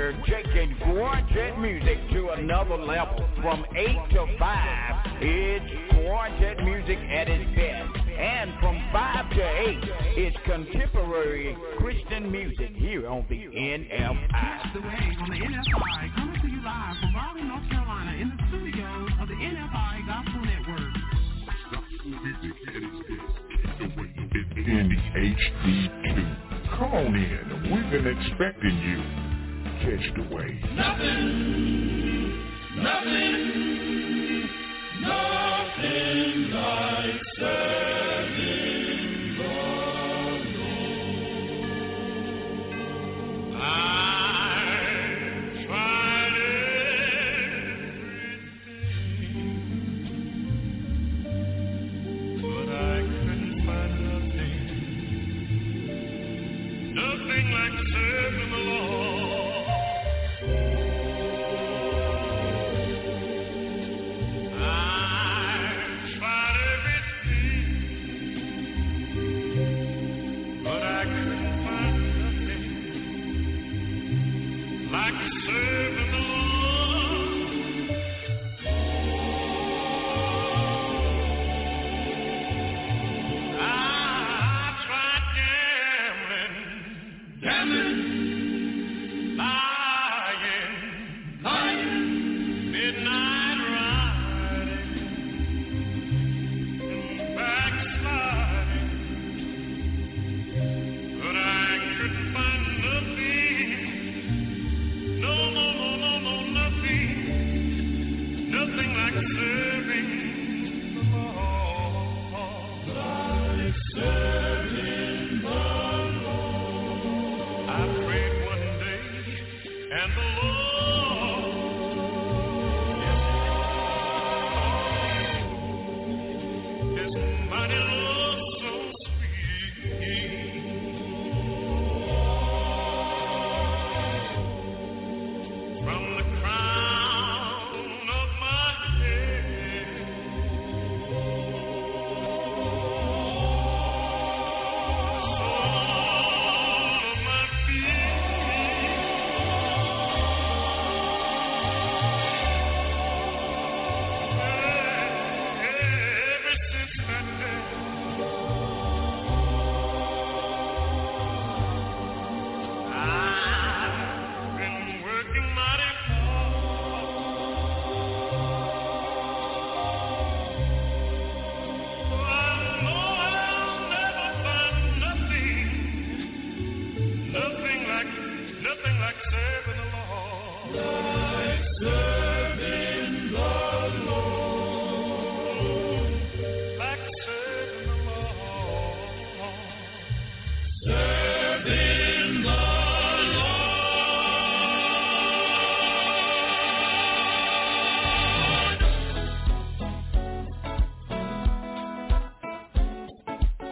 We're taking quartet music to another level. From 8 to 5, it's quartet music at its best. And from 5 to 8, it's contemporary Christian music here on the NFI. Catch the Wave on the NFI, coming to you live from Raleigh, North Carolina, in the studios of the NFI Gospel Network. In the HD2. Come on in. We've been expecting you. Catch the wave. Nothing like serving the Lord. I tried everything, but I couldn't find nothing like serving the Lord.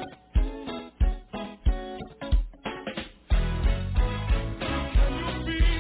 Be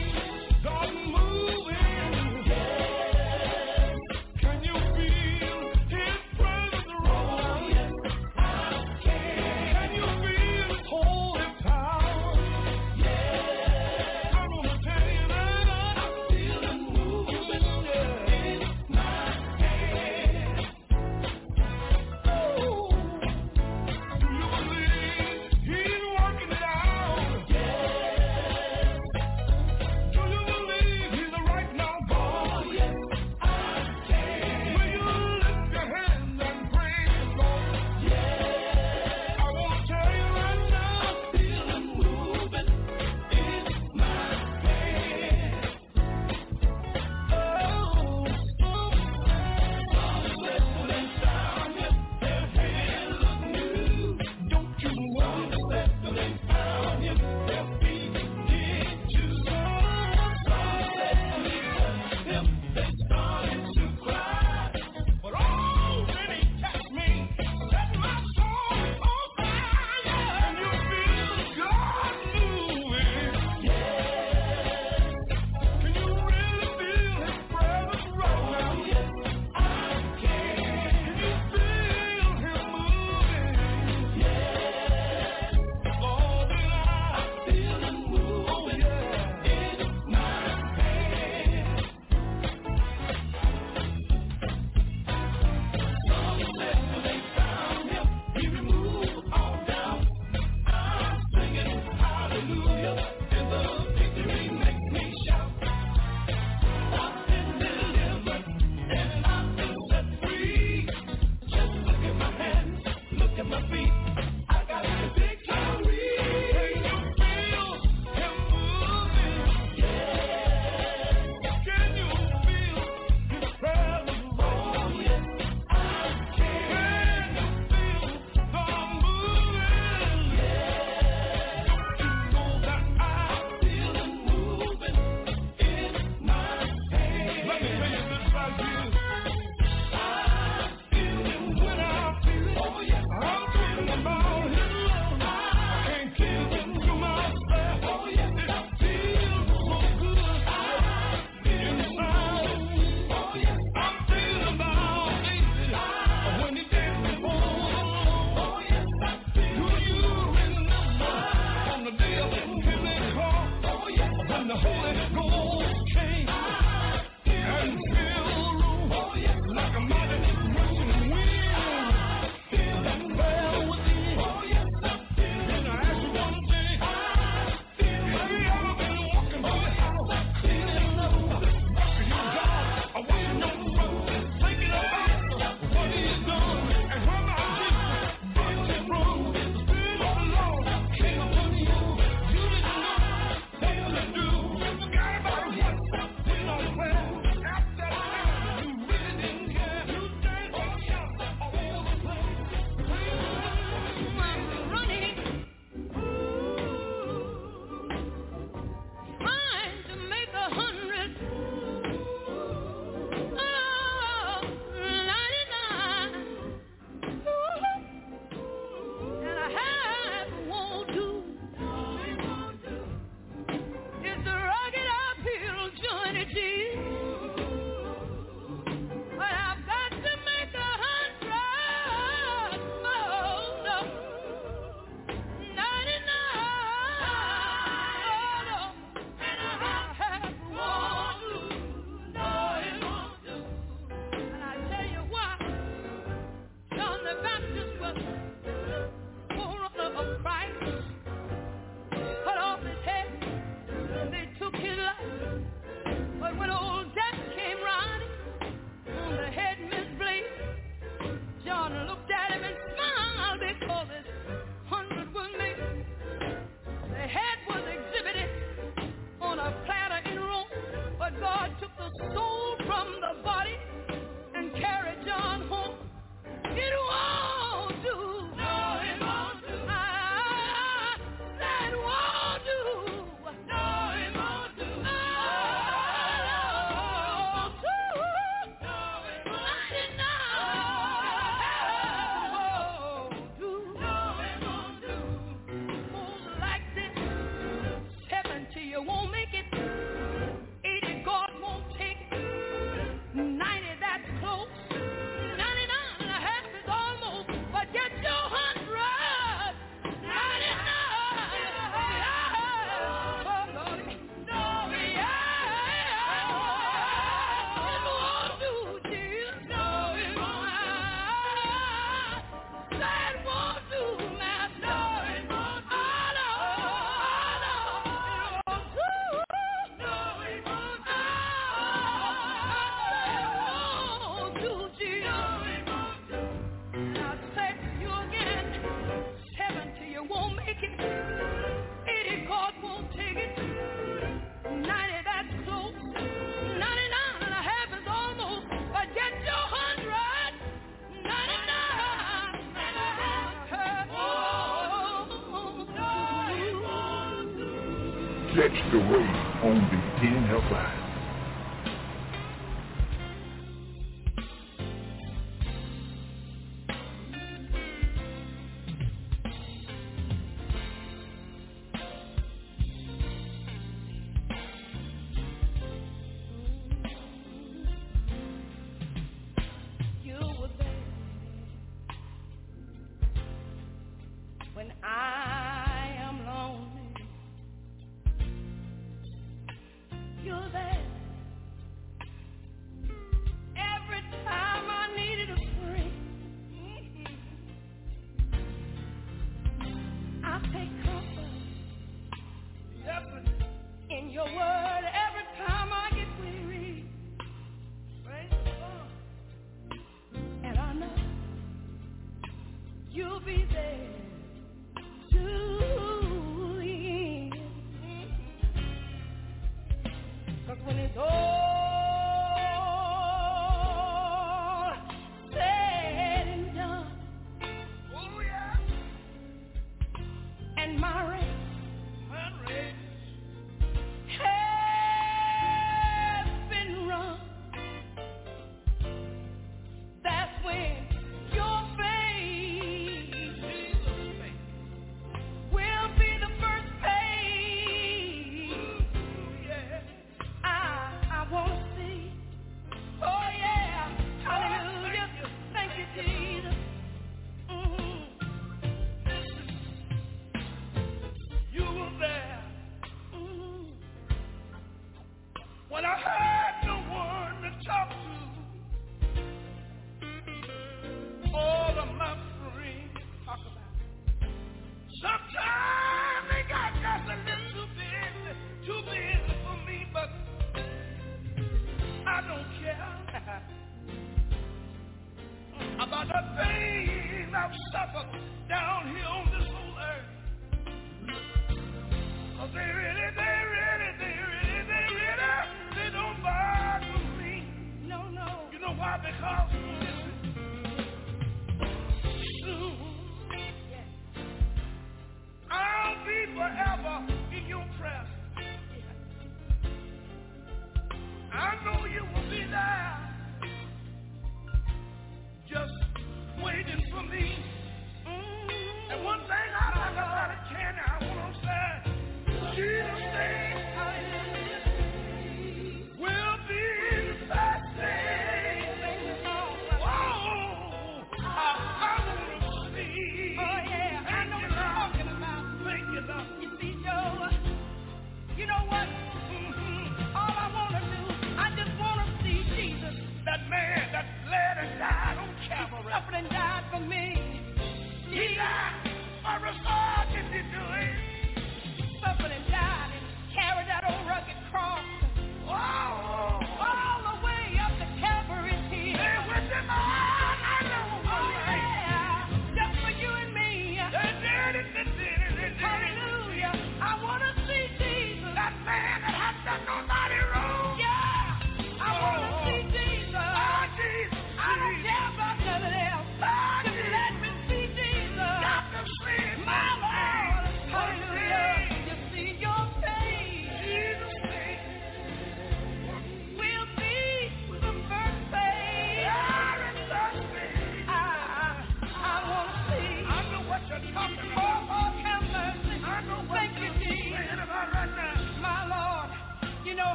sets the way on the NFI.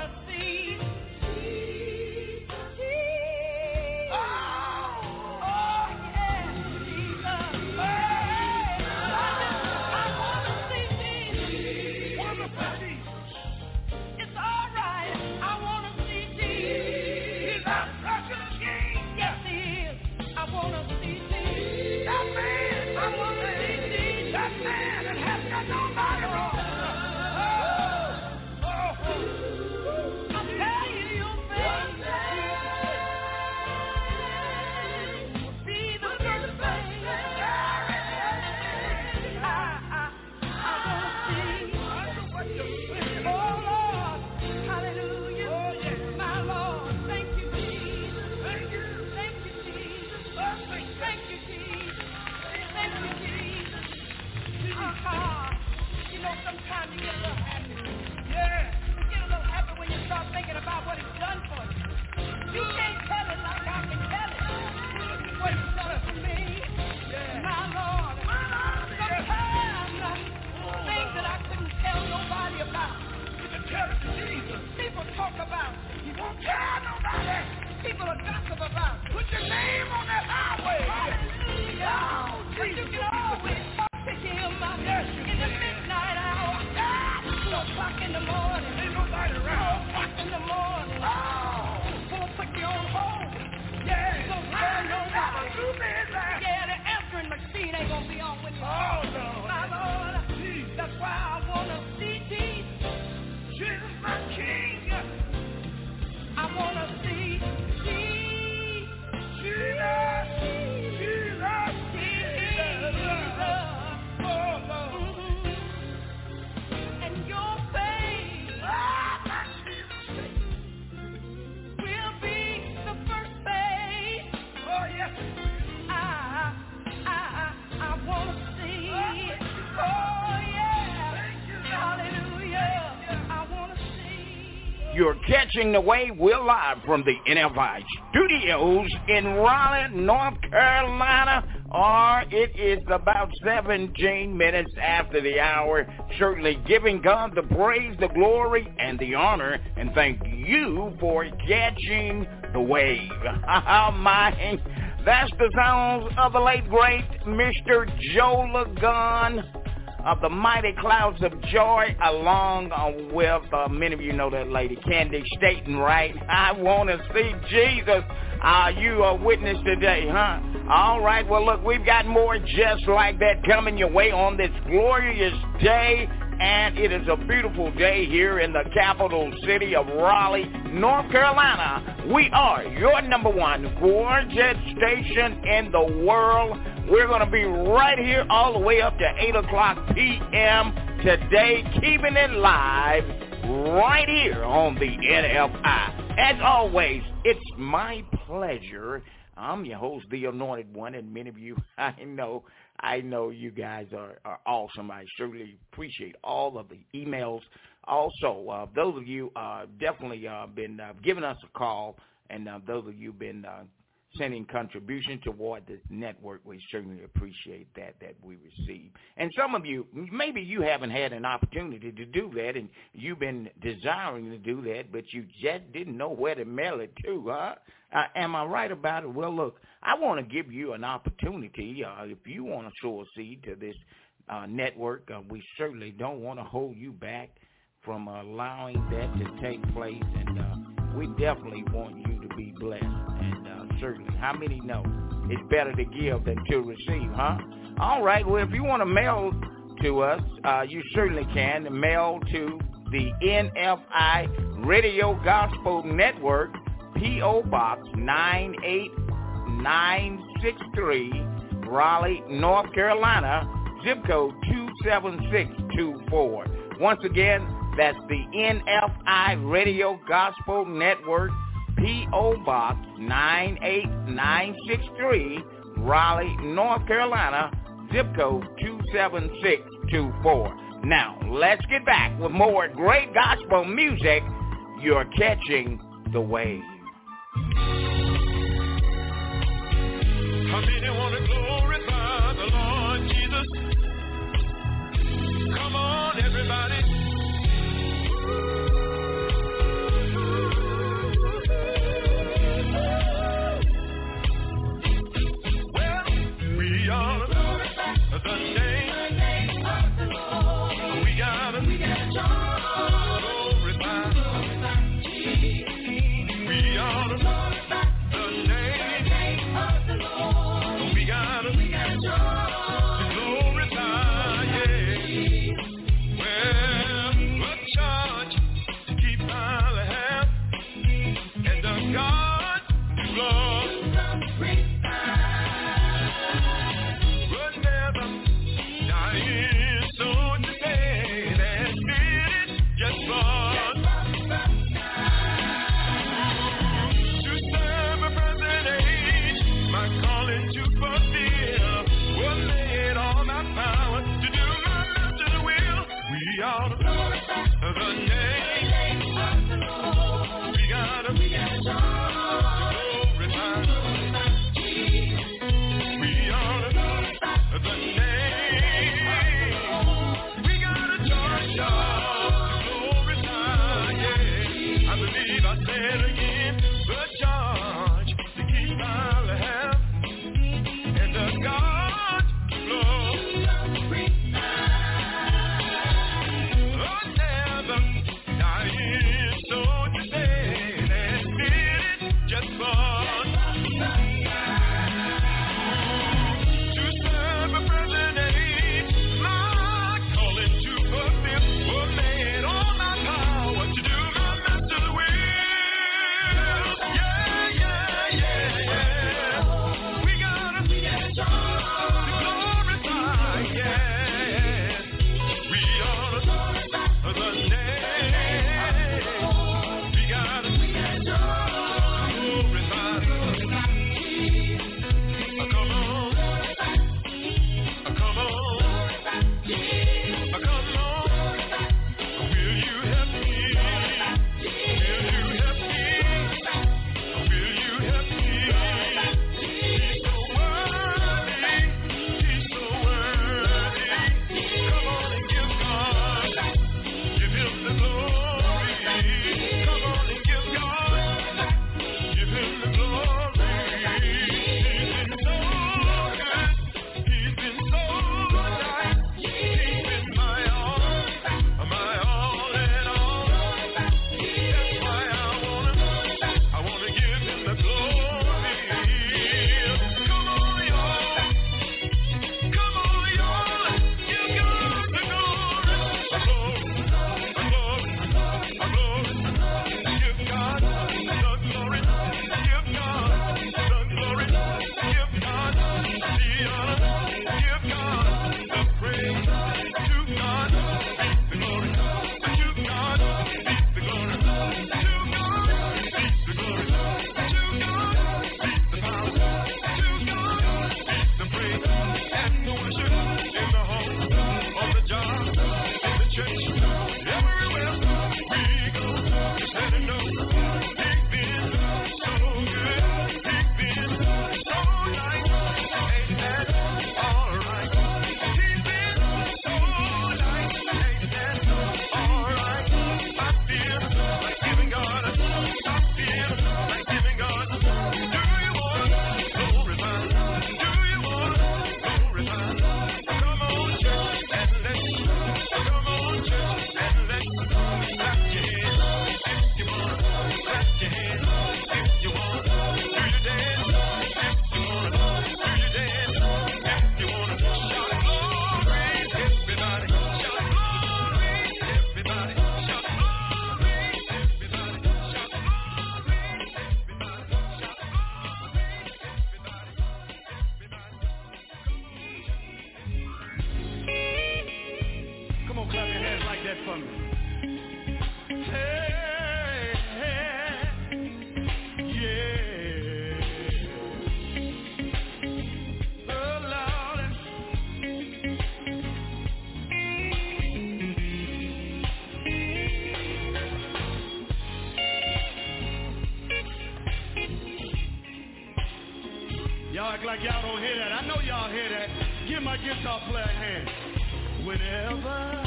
Oh! You're catching the wave. We're live from the NFI studios in Raleigh, North Carolina, or it is about 17 minutes after the hour. Certainly giving God the praise, the glory, and the honor, and thank you for catching the wave. My, that's the sounds of the late, great Mr. Joe Ligon of the Mighty Clouds of Joy, along with, many of you know that lady, Candy Staten, right? I want to see Jesus. You a witness today, huh? All right, well, look, we've got more just like that coming your way on this glorious day, and it is a beautiful day here in the capital city of Raleigh, North Carolina. We are your number one gorgeous station in the world. We're going to be right here all the way up to 8 o'clock p.m. today, keeping it live right here on the NFI. As always, it's my pleasure. I'm your host, The Anointed One, and many of you, I know you guys are awesome. I certainly appreciate all of the emails. Also, those of you definitely been giving us a call, and those of you been sending contribution toward this network, we certainly appreciate that we receive. And some of you, maybe you haven't had an opportunity to do that, and you've been desiring to do that, but you just didn't know where to mail it to, huh? Am I right about it? Well, look, I want to give you an opportunity. If you want to sow a seed to this network, we certainly don't want to hold you back from allowing that to take place, and we definitely want you to be blessed. And certainly, how many know it's better to give than to receive, huh? All right, well, if you want to mail to us, you certainly can. Mail to the NFI Radio Gospel Network, P.O. Box 98963, Raleigh, North Carolina, zip code 27624. Once again, that's the NFI Radio Gospel Network, P.O. Box 98963, Raleigh, North Carolina, zip code 27624. Now, let's get back with more great gospel music. You're catching the wave. How many want to glorify the Lord Jesus? Come on, everybody. Well, we are the name of the Lord. We gotta glorify Jesus. We are the Y'all act like y'all don't hear that. I know y'all hear that. Give my guitar player a hand. Whenever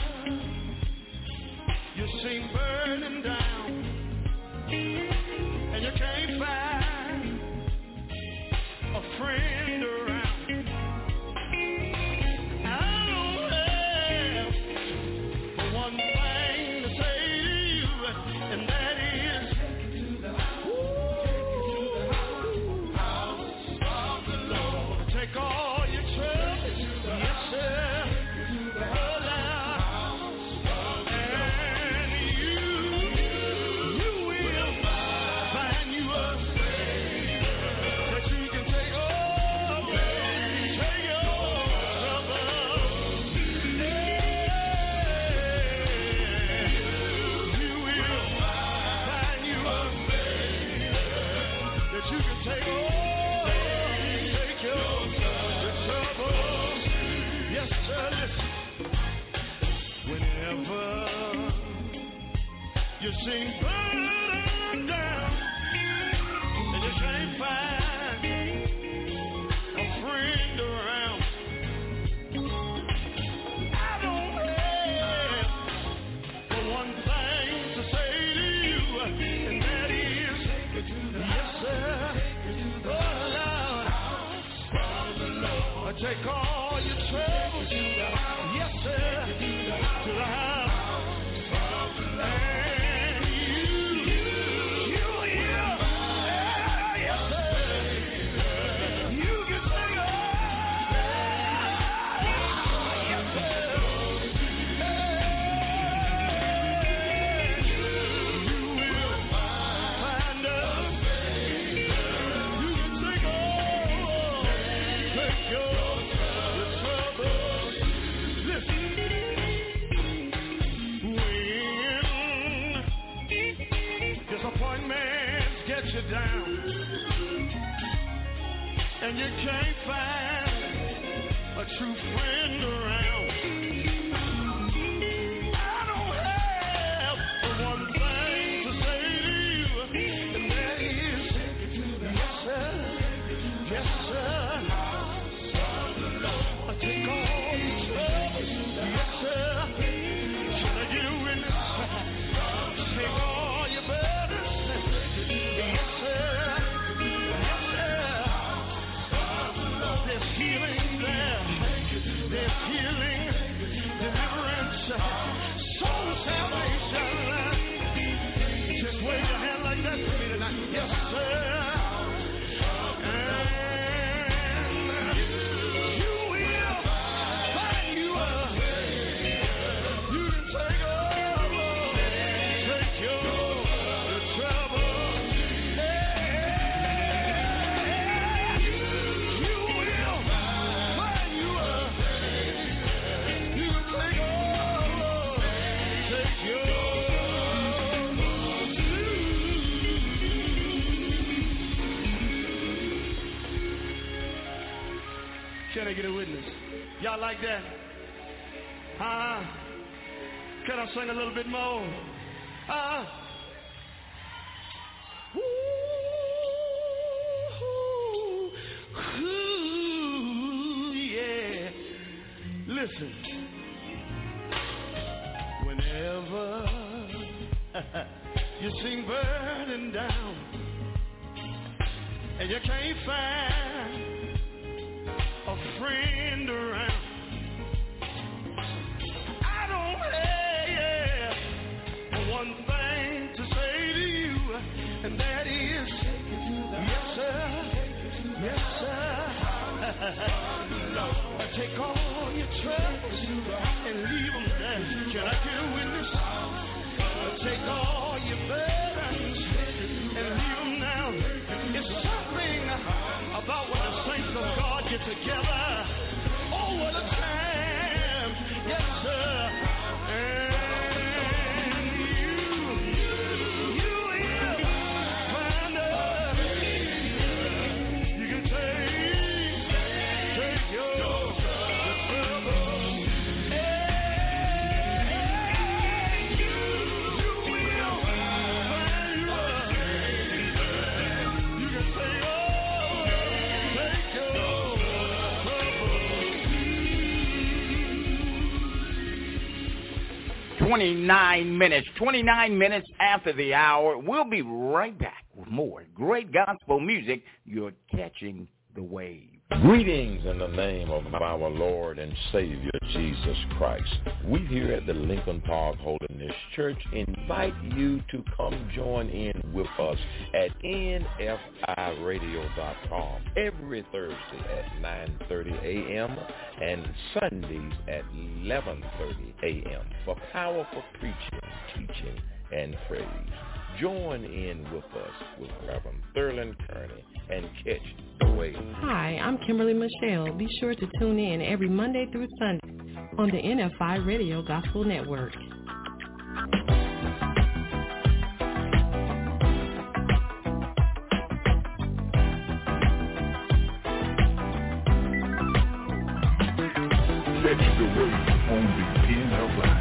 you seem burning down and you can't find a friend around, I don't have but one thing to say to you, and that is take all your troubles, yes sir, and you will find you a Savior that you can take your troubles. You will find you a Savior that you can take your troubles. Yes, sir, listen. Whenever you seem burdened down and you can't find a friend around, I don't have but one thing to say to you, and that is, yes, sir, Lord, take all your troubles, yes, sir, to the house. And you will, yes, sir, you can sing yes, sir. You will find us. You can take your troubles. Listen. When disappointments get you down and you can't find a true friend around, I don't have but one thing to say to you, and that is, yes sir, yes sir, I take all your troubles, yes sir, can I get a witness? Take all your burdens, yes sir, yes sir, there's healing there, there's healing, deliverance, soul salvation. Just wave your hand like that for me tonight, yes sir. And you will find you a, you can take your trouble. You will find you a, you can take your Can I get a witness? Y'all like that? Huh? Can I sing a little bit more? Huh? Ooh, yeah. Listen. Whenever you seem burdened down and you can't find a friend around, I don't have one thing to say to you, and that is, yes sir, yes sir. Take all your troubles and leave them there. Can I get a witness? Take all your burdens and leave them now. It's something about when the saints of God get together. Oh, what a time! Yes, sir. And you will find us. You can take your troubles. You will find us. You can take 29 minutes. 29 minutes after the hour. We'll be right back with more great gospel music. You're catching the wave. Greetings in the name of our Lord and Savior, Jesus Christ. We here at the Lincoln Park Holiness Church invite you to come join in with us at NFIRadio.com every Thursday at 9:30 a.m. and Sundays at 11:30 a.m. for powerful preaching, teaching, and praise. Join in with us with Reverend Thurland Kearney and catch the wave. Hi, I'm Kimberly Michelle. Be sure to tune in every Monday through Sunday on the NFI Radio Gospel Network. Catch the wave on the NFI.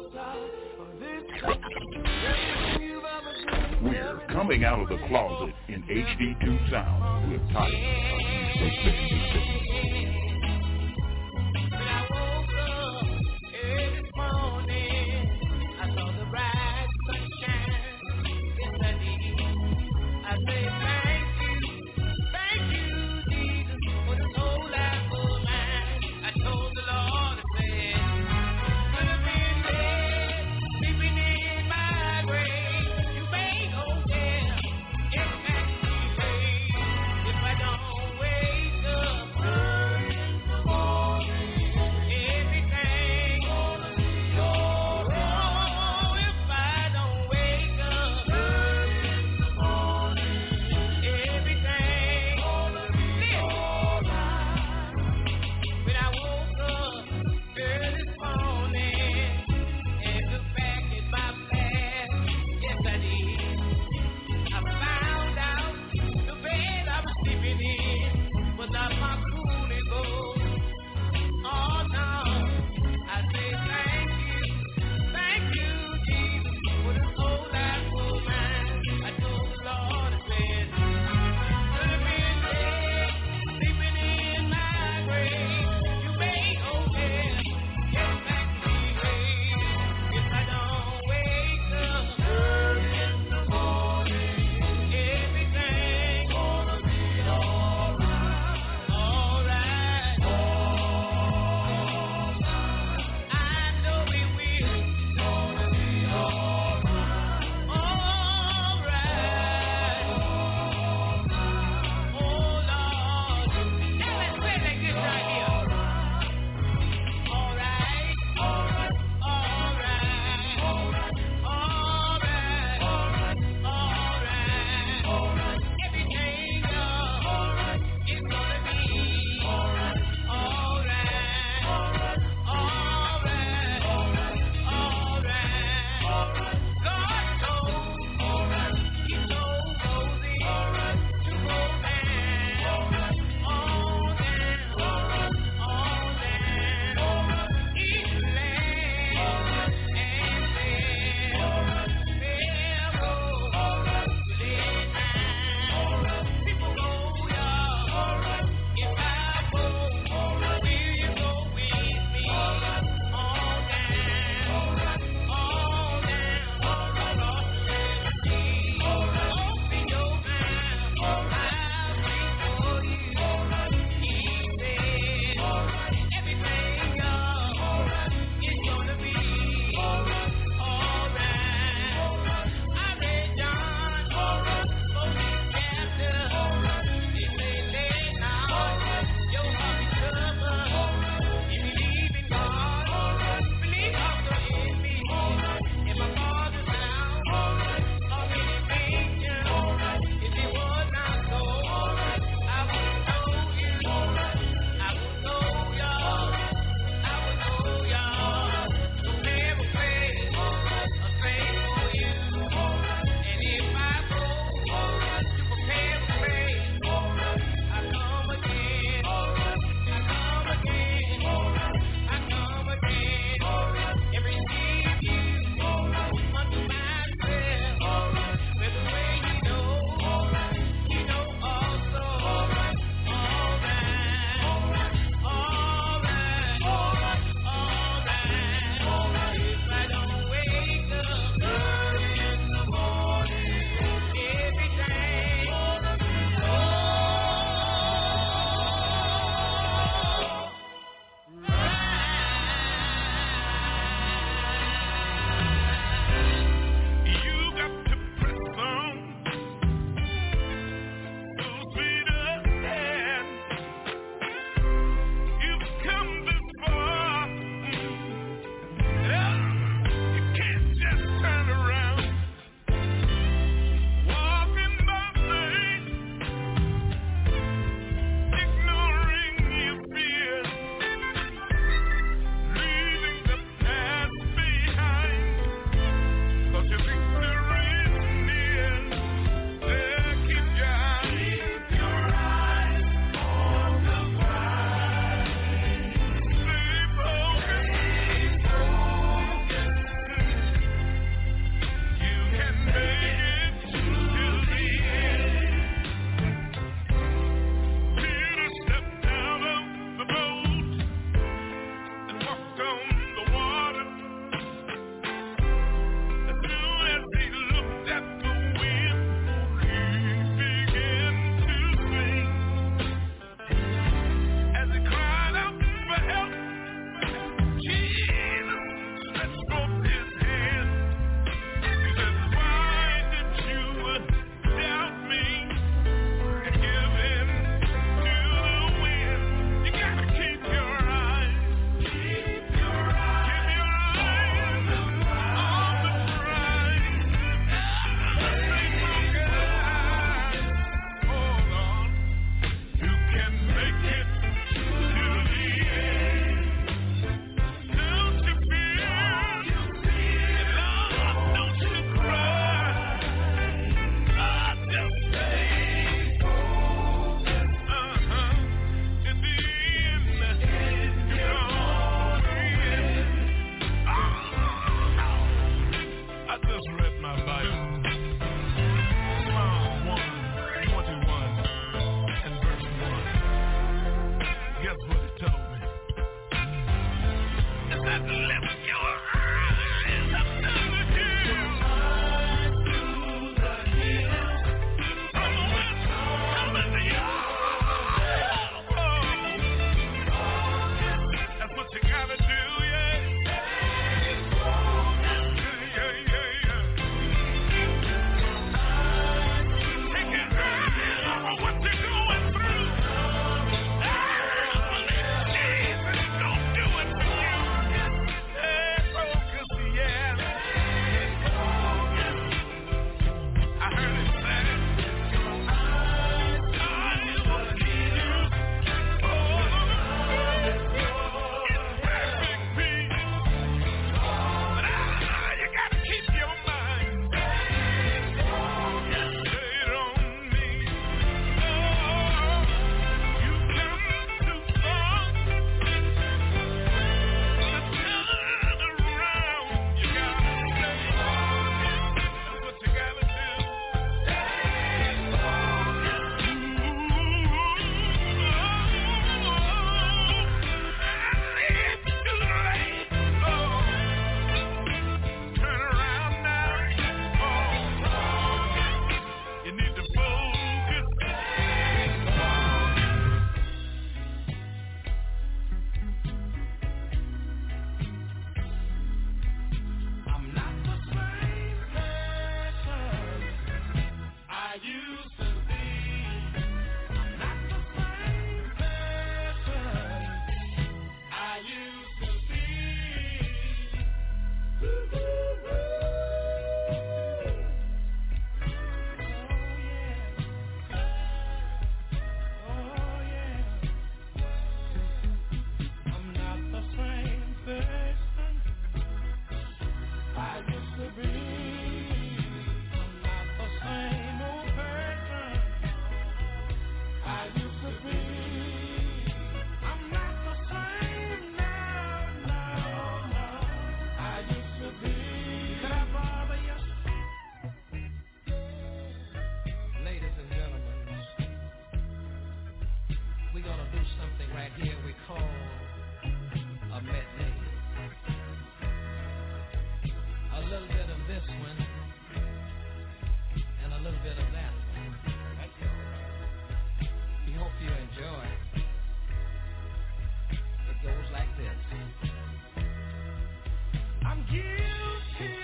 We're coming out of the closet in HD2 sound with Titus. If I don't wake up this one and a little bit of that one. We hope you enjoy. It goes like this. I'm guilty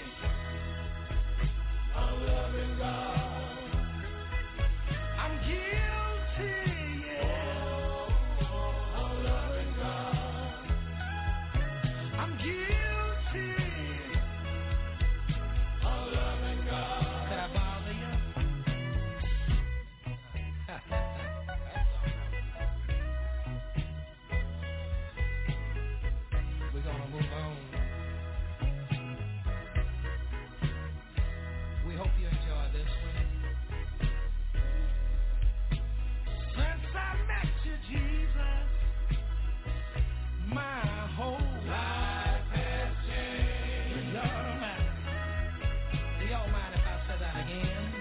of loving God. I'm guilty, yeah, of loving God. I'm guilty of loving God. Did I bother you? We're gonna move on. We hope you enjoy this one. Since I met you, Jesus, my whole life has changed. Lord Almighty. Do y'all mind if I say that again?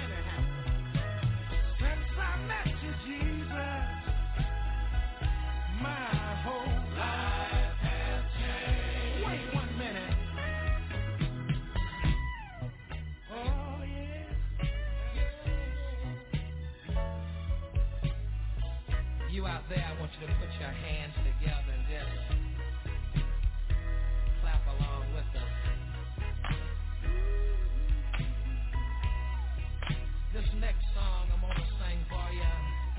Since I met you, Jesus, my whole life has changed. Wait 1 minute. Oh, yeah. You out there, I want you to put your hands together and just clap along with us. This next song I'm gonna sing for you.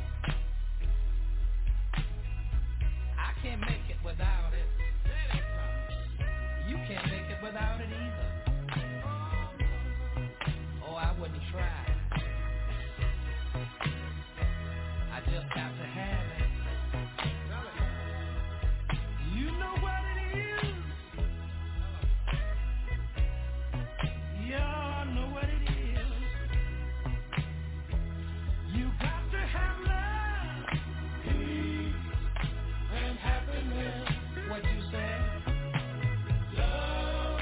I can't make it without it. You can't make it without it either. Oh, I wouldn't try. I just got to have it. You know what it is. Y'all know what it is. You got to have love, peace, and happiness. What you say? Love,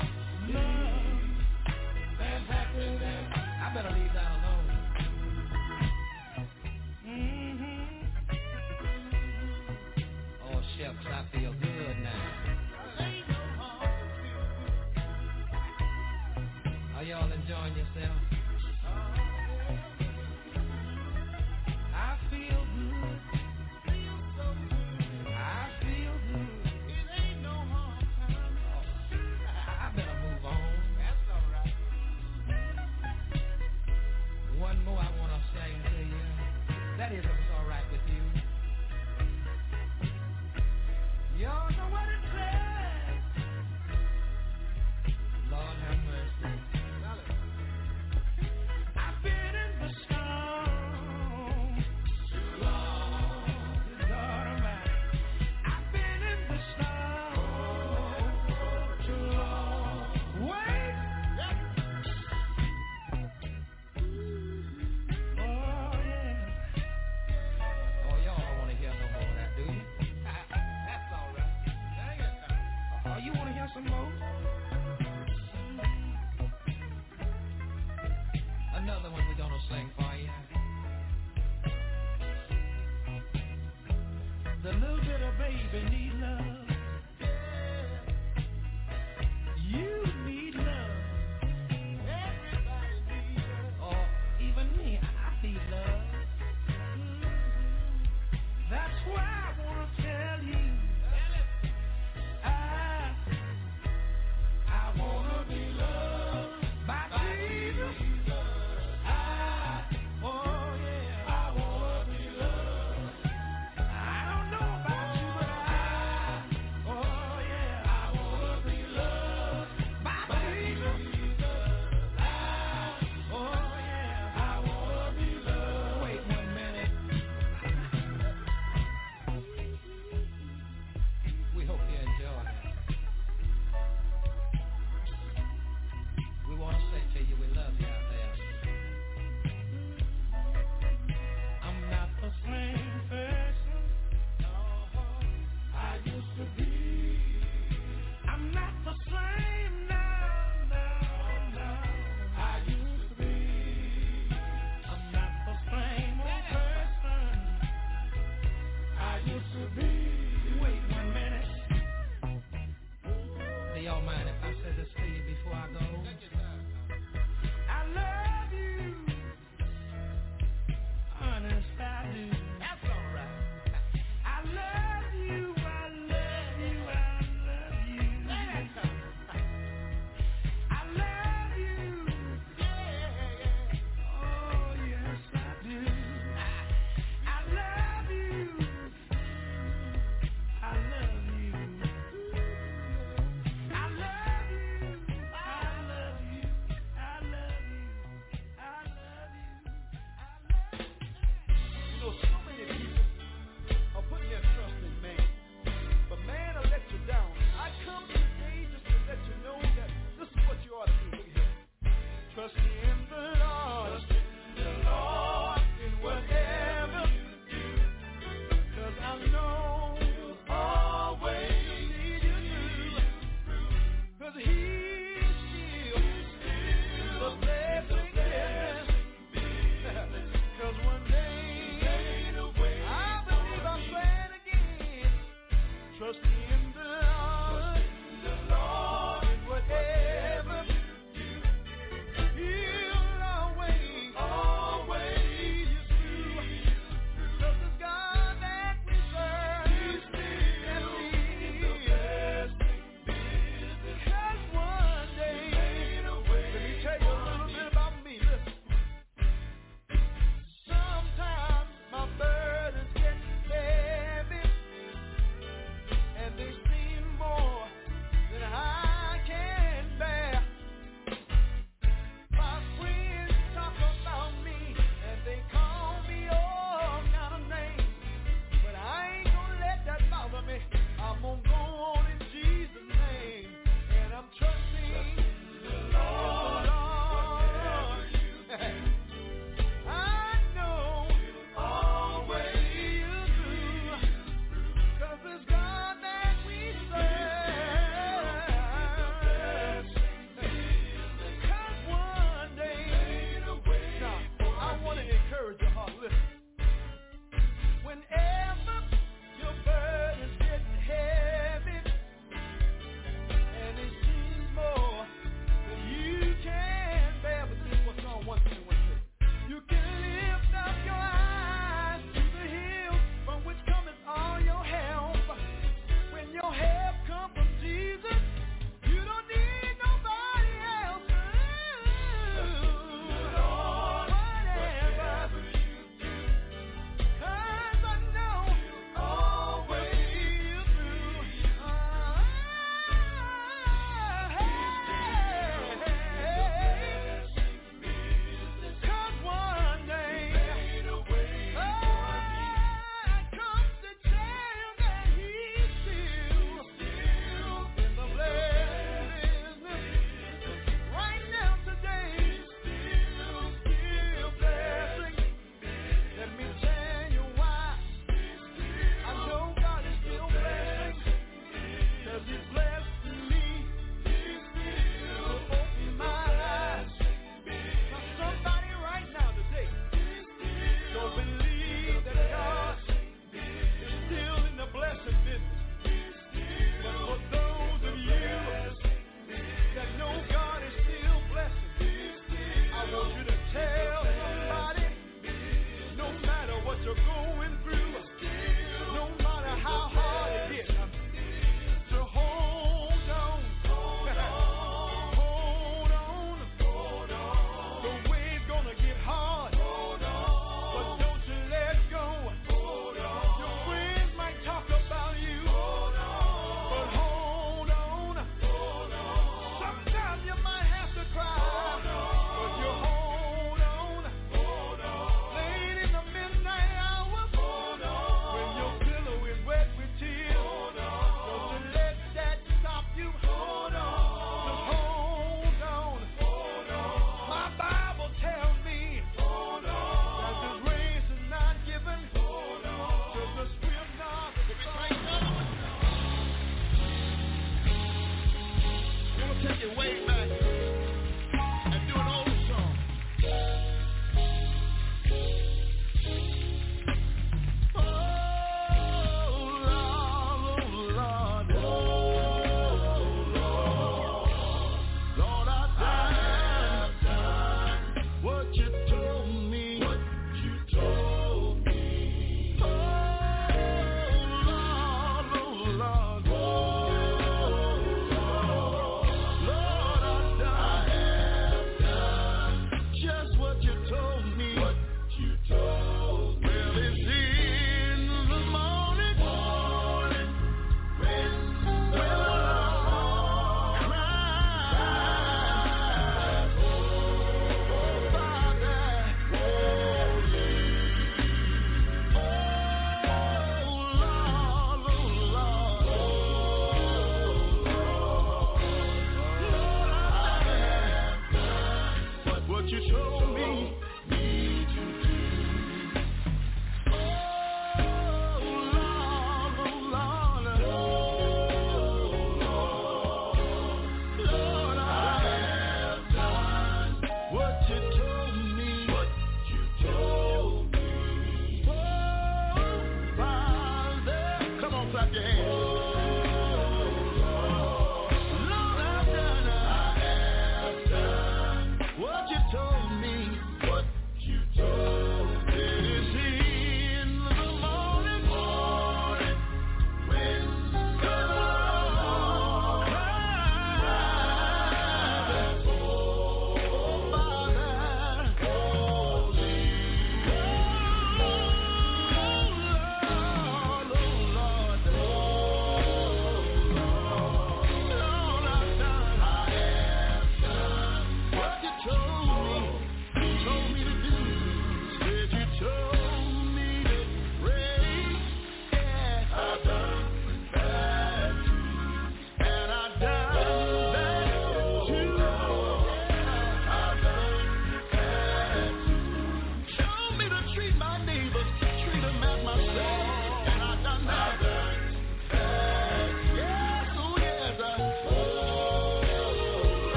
and happiness. I better leave that alone. Oh, shucks, I feel good now. Are y'all enjoying yourself? I feel good. I feel good. It ain't no harm coming. I better move on. That's all right. One more I want to sing to you. That is, if it's all right with you. Y'all know what it says. Lord have mercy.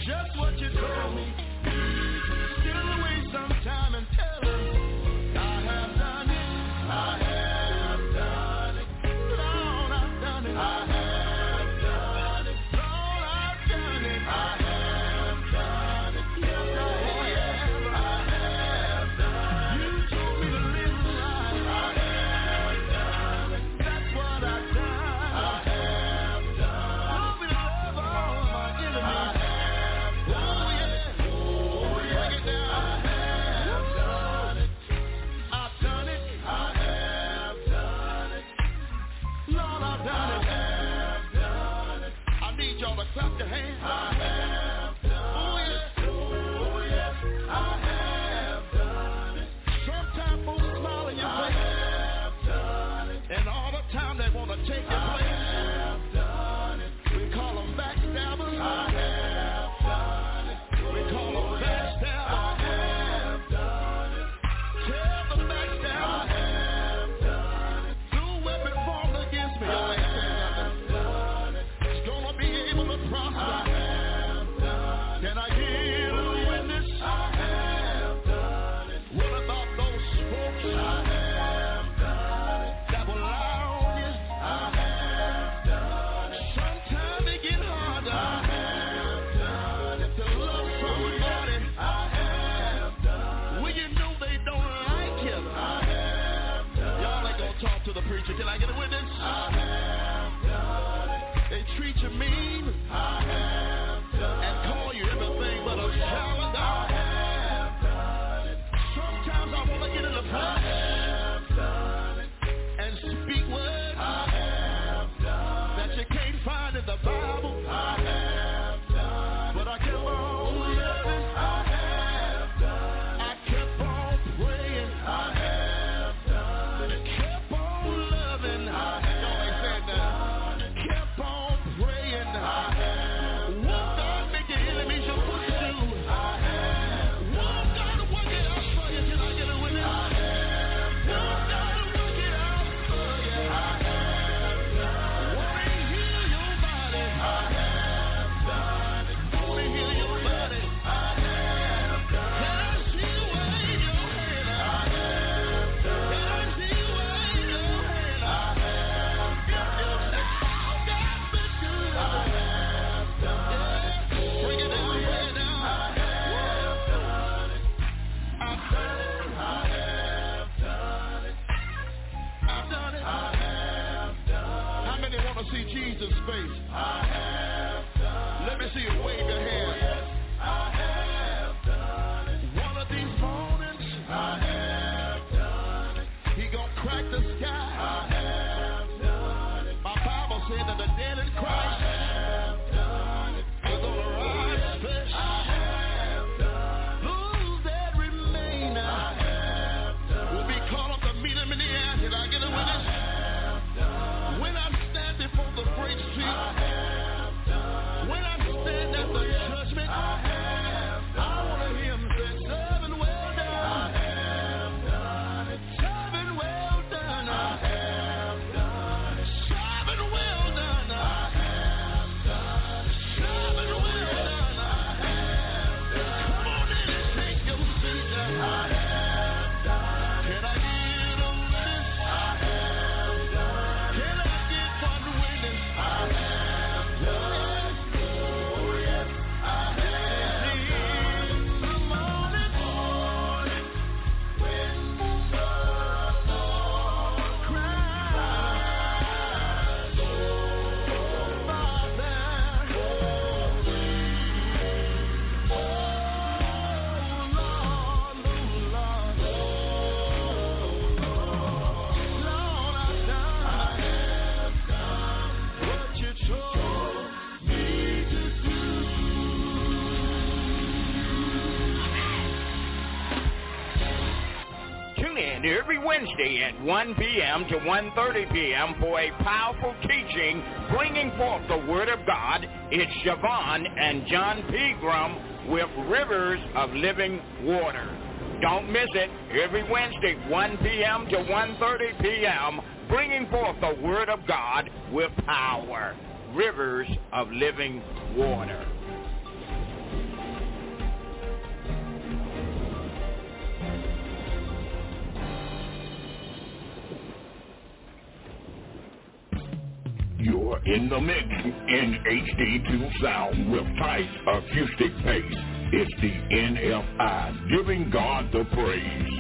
just what you told me. Still away sometime and tell them I have done it. I have done it. Lord, I've done it. I have done it. Lord, I've done it. I have done it. Yes, I have. I have done it. You told me to live right. I have done it. That's what I've done. I have done it. Told me to love all of my enemies. I have done it. Oh, yeah. Break it down. I have done it. I've done it. I have done it. Lord, I've done it. I have done it. I need y'all to clap your hands. I have done it. Oh, yes. I have done it. Sometimes folks smile in your face. I have done it. And all the time they want to take your place. I have done it. We call them backstabbers. I have done it. We call them backstabbers. I have done it. Tell the backstabber. I have done it. No weapon formed against me. I have done it. It's gonna be able to prosper. I have done it. Can I get a witness? I have done it. What about those folks? I have done it. That will lie on you. I have done it. Sometimes it get harder. I have done it. To love somebody. I have done it. When you know they don't like you. I have done it. Y'all ain't gonna talk to the preacher. Can I get a witness? I have done it. They treat you mean. I have done it. And call you everything but a child of God. I have done it. Sometimes I wanna get in the front. I have done it. And speak words. I have done that you can't find in the Bible. I have done. But I kept on loving. I have done. I kept on praying. I have done. Kept on loving. I have. Y'all ain't said that. Kept on praying. I have. Won't God make your enemies your footstool? I have. Won't God work it out for you? Can I get a witness? I have. Won't God work it out for you? I have done. Won't He heal your body? I have done it. Won't He heal your body? I have done. Can I see you wave your hand? I have done. Can I see you wave your hand? I have done. You say, "Oh, God, been good." I have done. Bring it down, bring it down. I have done it. I've done it. I have done it. I've done it. I have done. How many want to see Jesus' face? I have done. Let me see you wave your hand. I have done it. One of these mornings, I have done it. He gonna crack the sky. I have done it. My Bible said that the dead in Christ, I have done it. We're gonna rise first. I have done it. Those that remain, I have done it. Will be called up to meet Him in the air. Did I get a witness? I have done it. When I stand before the great seat, I have done it. When I stand at the judgment, I have done it. I wanna hear Him say, "Servant, well done." I have done it. Servant, well done. I have done it. Servant, well done. I have done it. Servant, well done. I have done it. Come on in and take your seat. I have done it. Can I get a witness? I have done it. Can I get one witness? I have done it. Oh, yes, I have done it. The morning, when the Lord cries, oh, Father, oh, Lord, I've done what you told me to do. Tune in every Wednesday at 1 p.m. to 1:30 p.m. for a powerful teaching bringing forth the Word of God. It's Siobhan and John Pegram with Rivers of Living Water. Don't miss it. Every Wednesday, 1 p.m. to 1:30 p.m., bringing forth the Word of God with power. Rivers of Living Water. You're in the mix in HD2 sound with tight acoustic bass. It's the NFI, giving God the praise.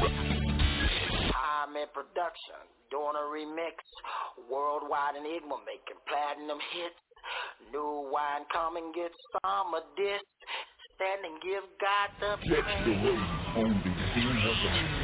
I'm in production, doing a remix, worldwide enigma, making platinum hits. New wine, come and get some of this. Stand and give God the praise. Catch the wave on the NFI.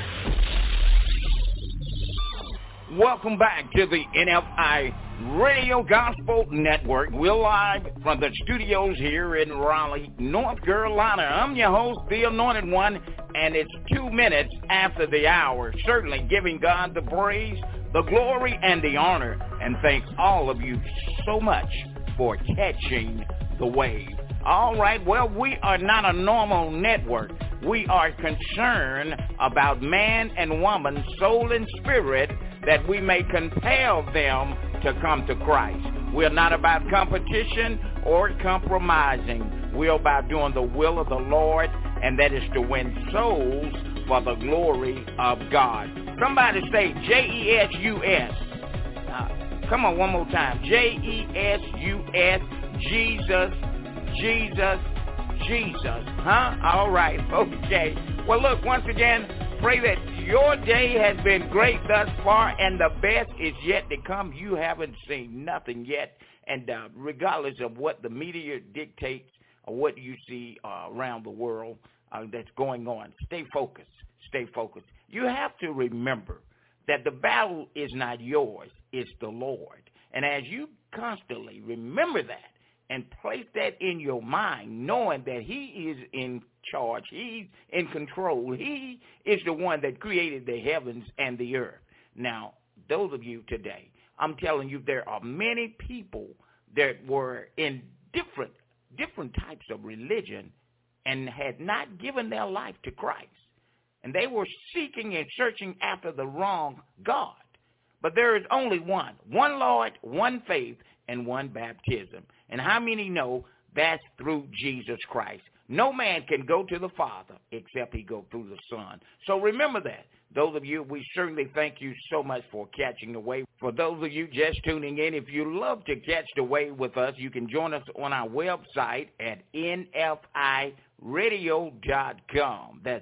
Welcome back to the NFI Radio Gospel Network. We're live from the studios here in Raleigh, North Carolina. I'm your host, the Anointed One, and it's 2 minutes after the hour. Certainly giving God the praise, the glory, and the honor. And thank all of you so much for catching the wave. All right, well, we are not a normal network. We are concerned about man and woman, soul and spirit, that we may compel them to come to Christ. We're not about competition or compromising. We're about doing the will of the Lord, and that is to win souls for the glory of God. Somebody say J-E-S-U-S. Come on, one more time. J-E-S-U-S, Jesus, Jesus, Jesus. Huh? All right. Okay. Well, look, once again, pray that your day has been great thus far, and the best is yet to come. You haven't seen nothing yet, and regardless of what the media dictates or what you see around the world that's going on, stay focused. Stay focused. You have to remember that the battle is not yours, it's the Lord. And as you constantly remember that and place that in your mind, knowing that he is in charge, he's in control, he is the one that created the heavens and the earth. Now, those of you today, I'm telling you, there are many people that were in different types of religion and had not given their life to Christ. And they were seeking and searching after the wrong God. But there is only one Lord, one faith, and one baptism. And how many know that's through Jesus Christ? No man can go to the Father except he go through the Son. So remember that. Those of you, we certainly thank you so much for catching the wave. For those of you just tuning in, if you love to catch the wave with us, you can join us on our website at nfiradio.com. That's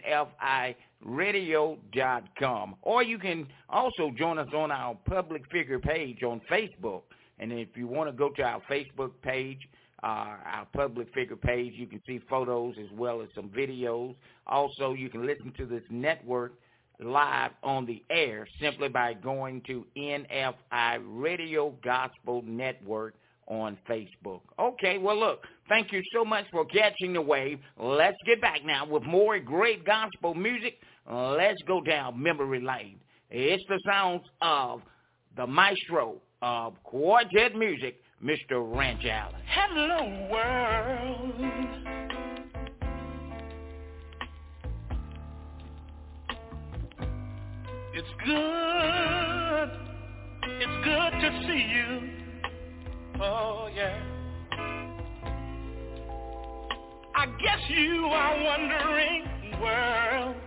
nfiradio.com. Or you can also join us on our public figure page on Facebook. And if you want to go to our Facebook page, our public figure page, you can see photos as well as some videos. Also, you can listen to this network live on the air simply by going to NFI Radio Gospel Network on Facebook. Okay, well, look, thank you so much for catching the wave. Let's get back now with more great gospel music. Let's go down memory lane. It's the sounds of the maestro of quartet music, Mr. Ranch Allen. Hello, world. It's good to see you. Oh, yeah. I guess you are wondering, world,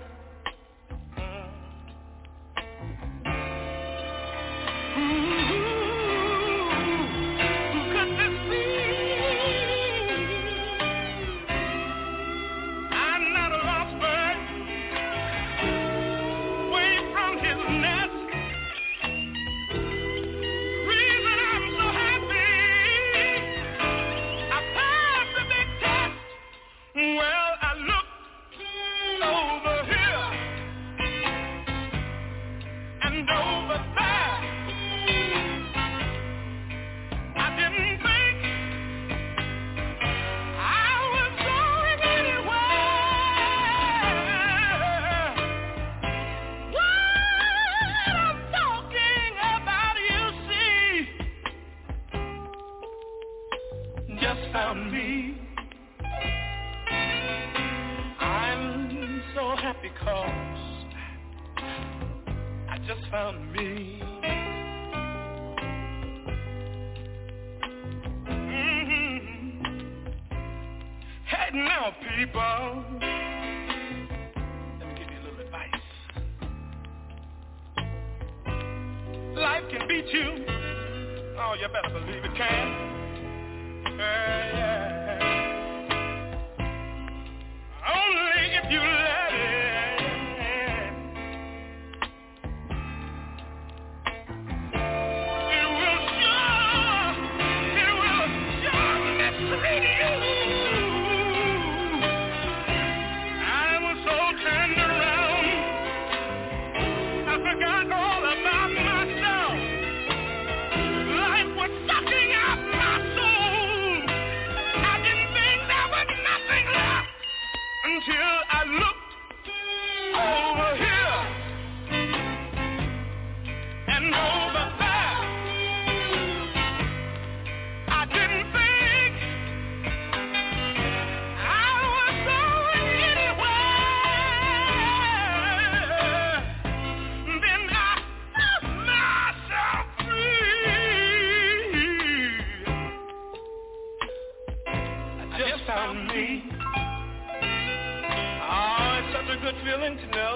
Oh, you better believe it can. Yeah. Only if you let it. It will sure mistreat you. I was so turned around, I forgot all about myself. Life was sucking out my soul. I didn't think there was nothing left until I looked over here and over there. I didn't think I was going anywhere. Then I found myself free. I just found me. Oh, it's such a good feeling to know.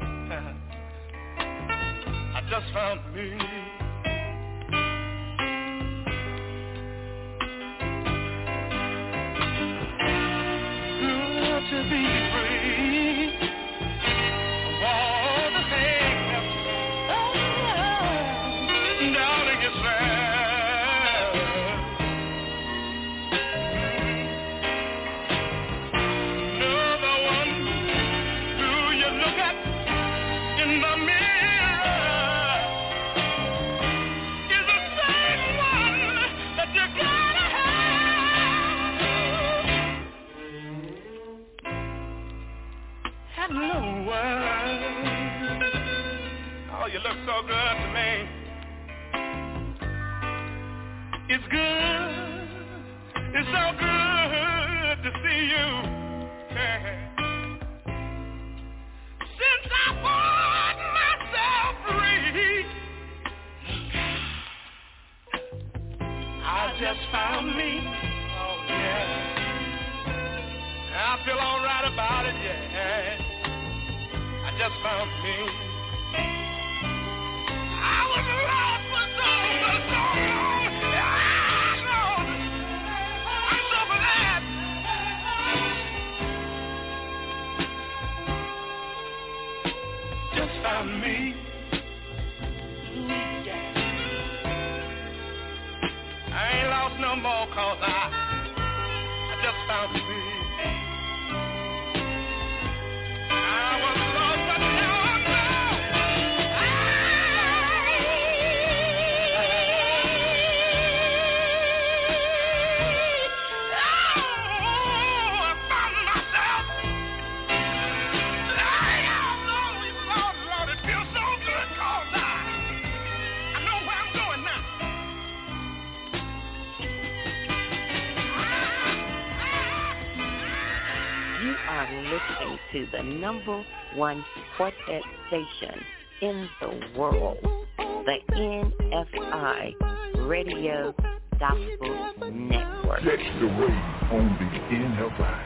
I just found me. To be free of all the things down in yourself. No one who you look at in the mirror is the same one that you gotta have. Hello, world. Oh, you look so good to me. It's good. It's so good to see you. Since I bought myself free, I just found me. Oh, yeah. I feel all right about it, yeah. I just found me. I was lost for so long. I know. I'm so glad. Just found me. I ain't lost no more 'cause I just found me. Listening to the #1 quartet station in the world, the NFI Radio Gospel Network. Catch the wave on the NFI.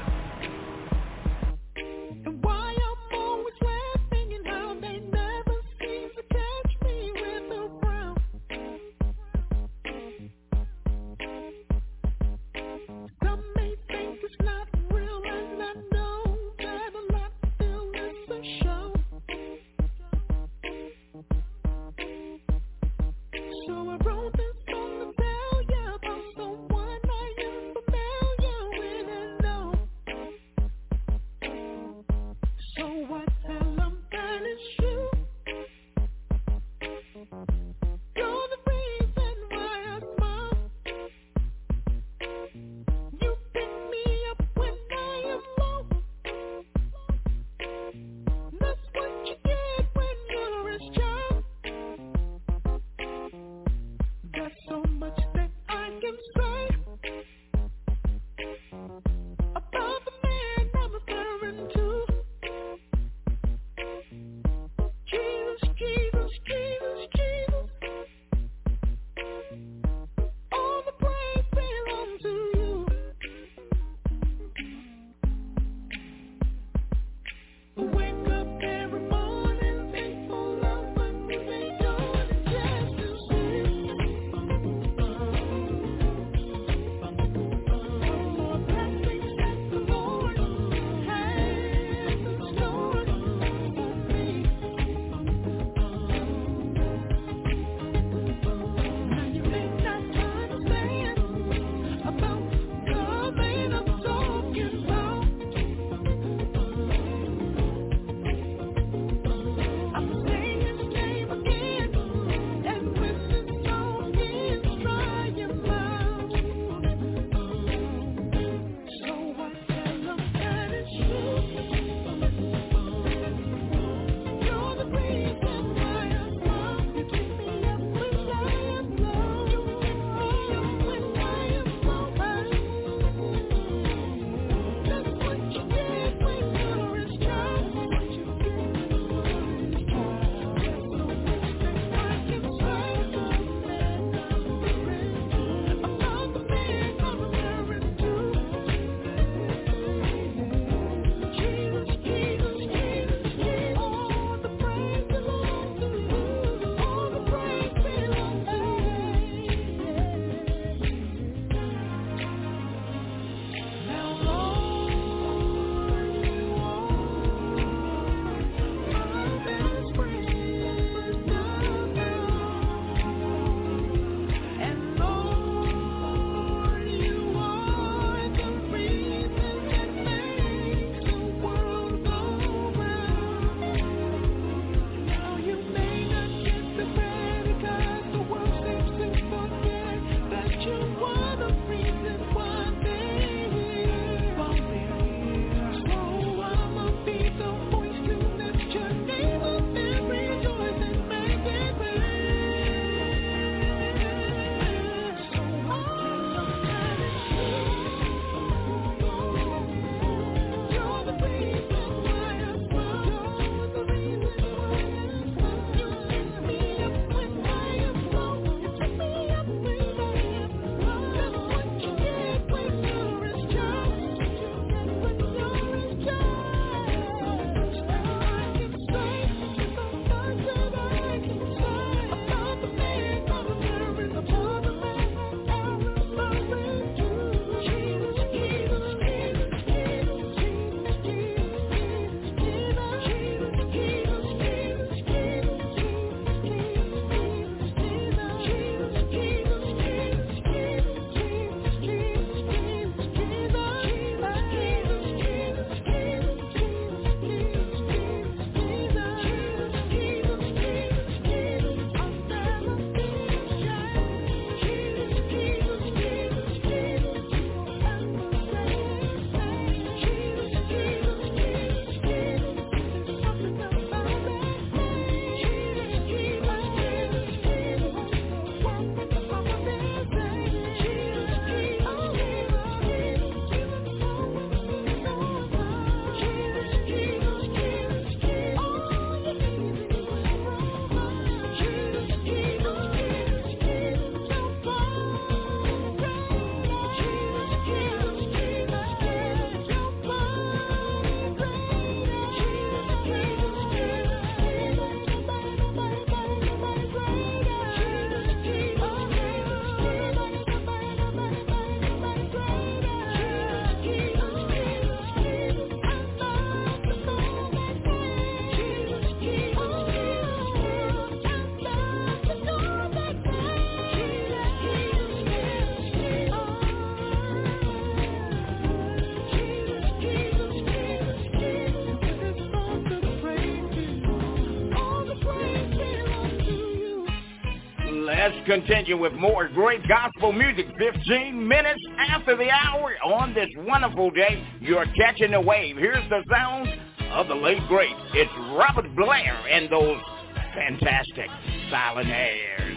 Let's continue with more great gospel music 15 minutes after the hour on this wonderful day. You're catching the wave. Here's the sounds of the late great. It's Robert Blair and those fantastic Silent Airs.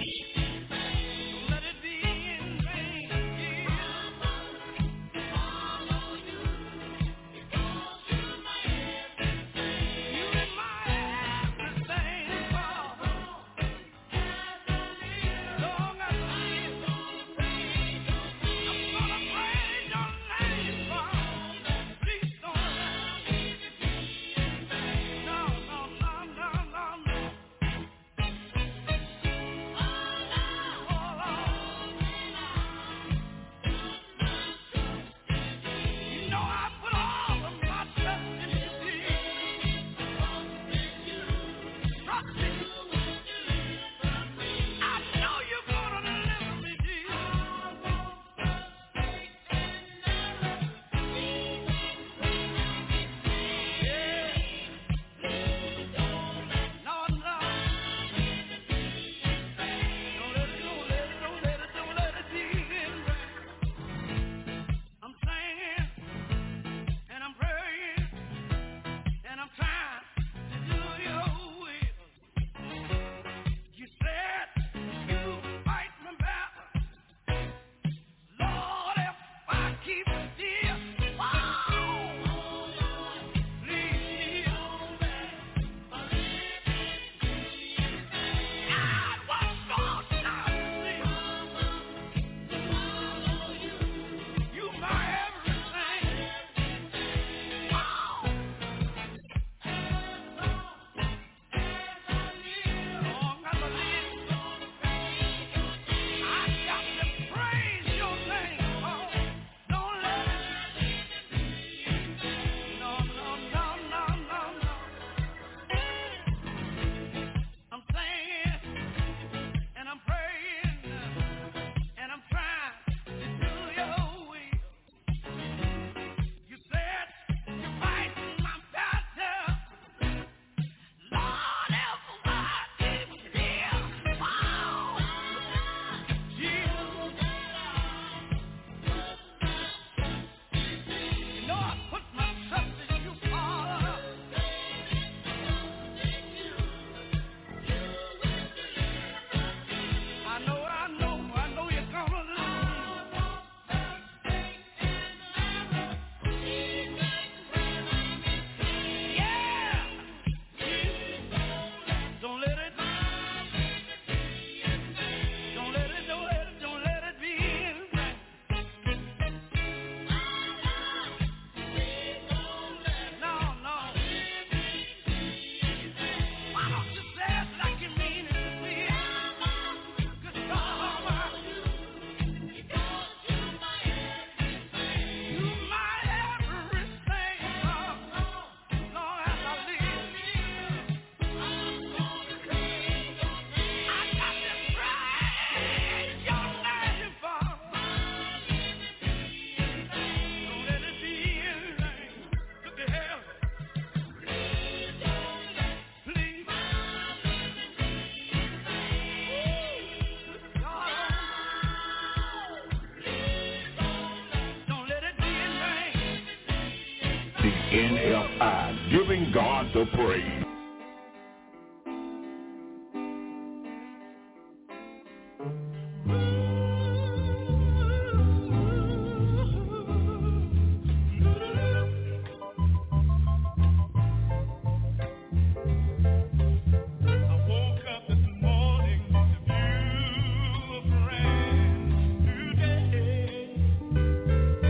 NFI, giving God the praise.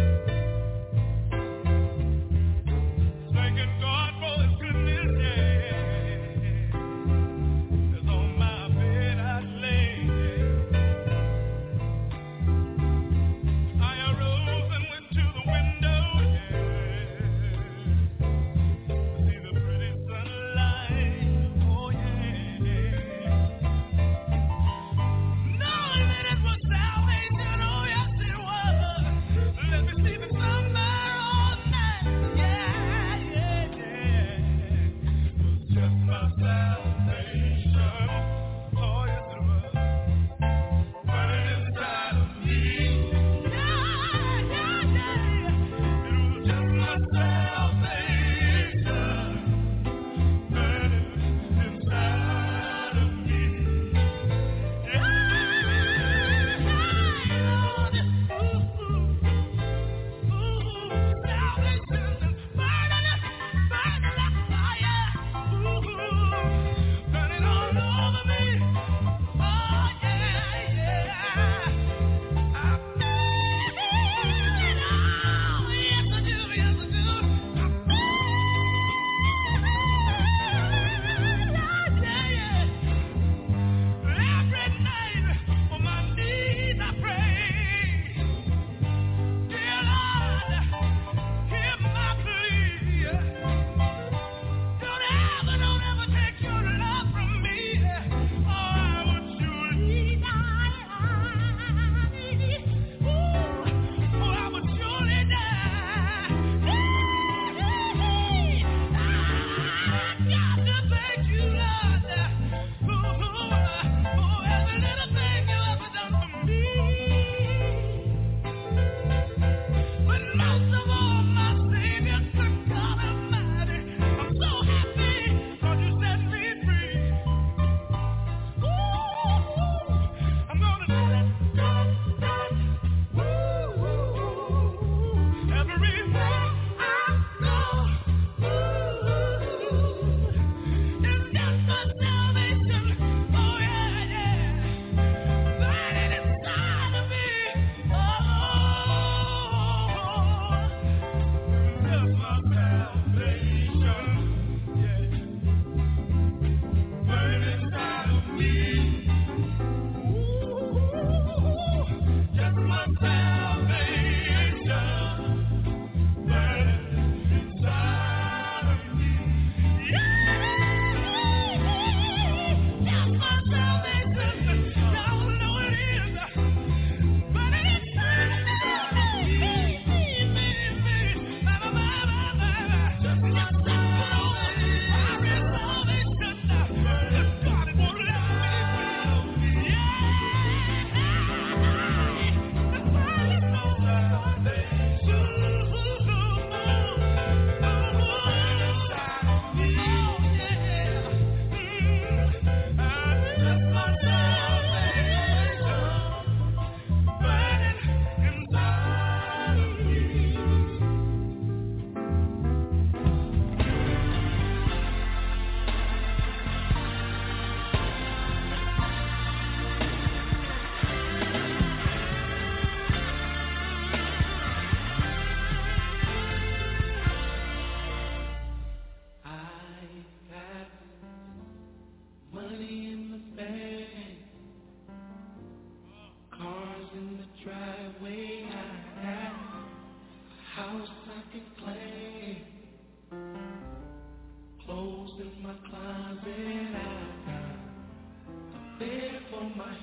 Thanking God for His goodness, yeah.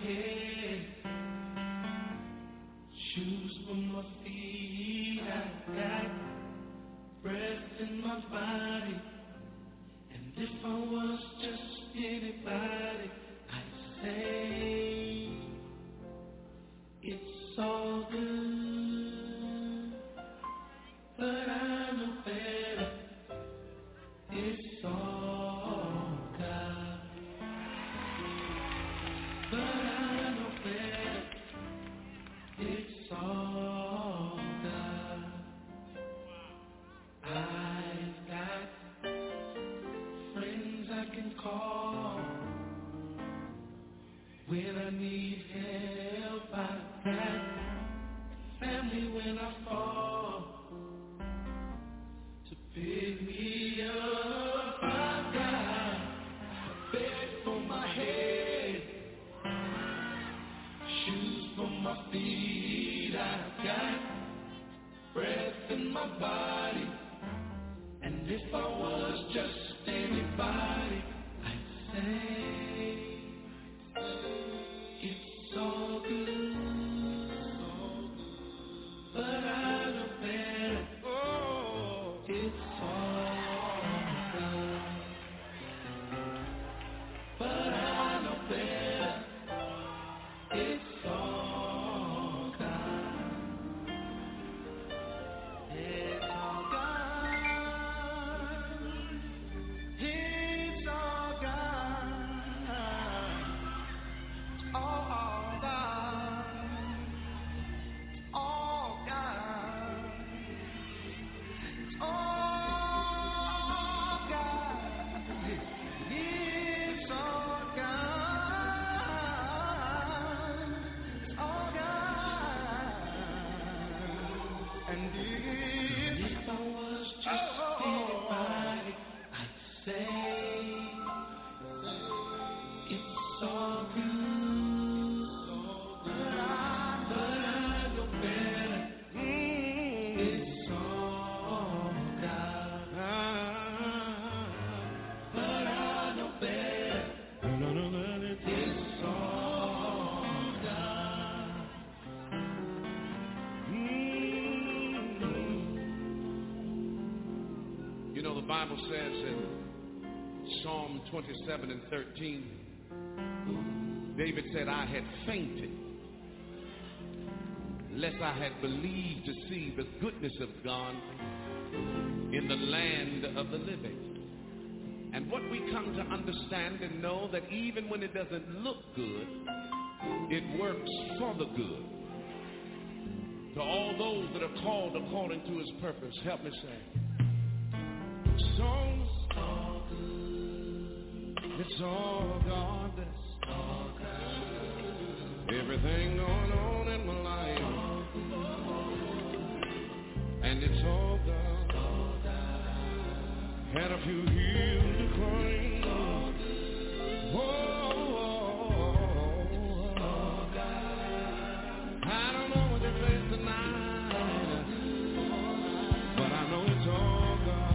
head, shoes for my feet. I've got breath in my body, and if I was just anybody, I'd say it's all good, but I know better. It's all God, but I know better. It's all God. I've got friends I can call when I need help. I've got family when I fall to pick me up. I've got a bed for my head, shoes for my feet. I've got breath in my body, and if I was just anybody, I'd say it's all good, but I know better. Oh, it's all God, but I know better. It's all God. It's all God. It's all God. All God. All God. All God. It's all God. All God. And if I was just anybody, I'd say it's all good, but I know better. It's all God, but I know better. It's all God. You know, the Bible says in Psalm 27 and 13, David said, I had fainted, lest I had believed to see the goodness of God in the land of the living. And what we come to understand and know, that even when it doesn't look good, it works for the good. To all those that are called according to his purpose, help me say, songs, all good. It's all God. It's all God. Everything going on in my life, all good. And it's all God. All God. Had a few years to cry. All good. All God. I don't know what they face tonight, but I know it's all God.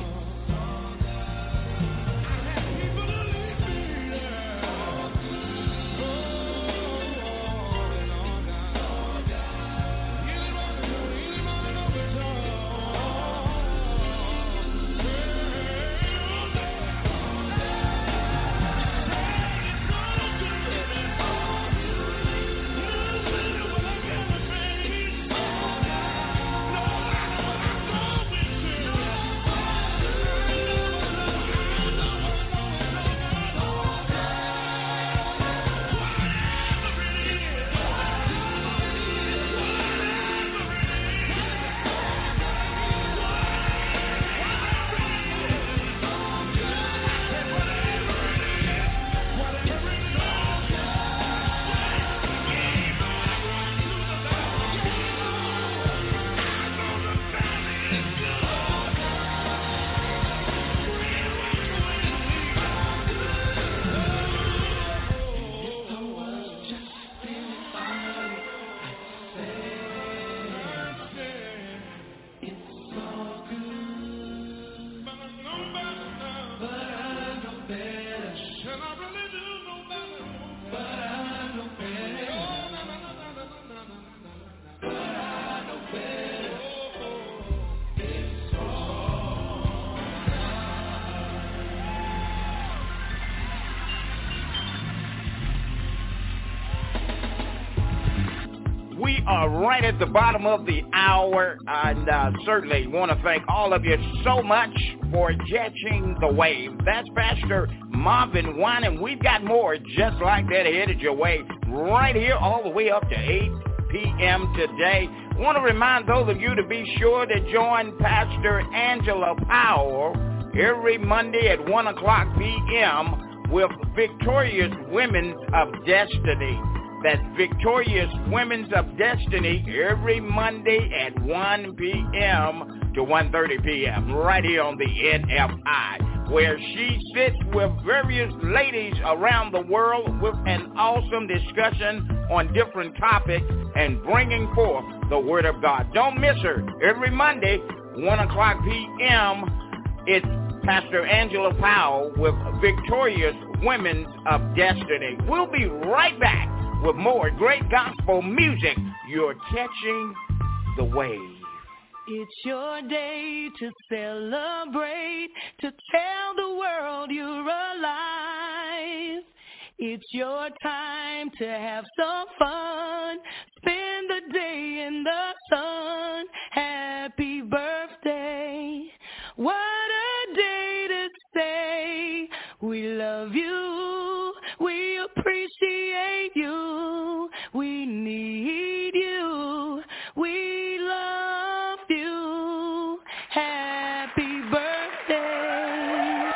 right at the bottom of the hour, and certainly want to thank all of you so much for catching the wave. That's Pastor Marvin Wine, and we've got more just like that headed your way right here all the way up to 8 p.m. today. I want to remind those of you to be sure to join Pastor Angela Powell every Monday at 1 o'clock p.m. with Victorious Women of Destiny. That's Victorious Women of Destiny every Monday at 1 p.m. to 1:30 p.m. right here on the NFI, where she sits with various ladies around the world with an awesome discussion on different topics and bringing forth the Word of God. Don't miss her. Every Monday, 1 o'clock p.m., it's Pastor Angela Powell with Victorious Women of Destiny. We'll be right back with more great gospel music. You're catching the wave. It's your day to celebrate, to tell the world you're alive. It's your time to have some fun, spend the day in the sun. Happy birthday, what a day to say we love you, we appreciate you, we need you, we love you. Happy birthday.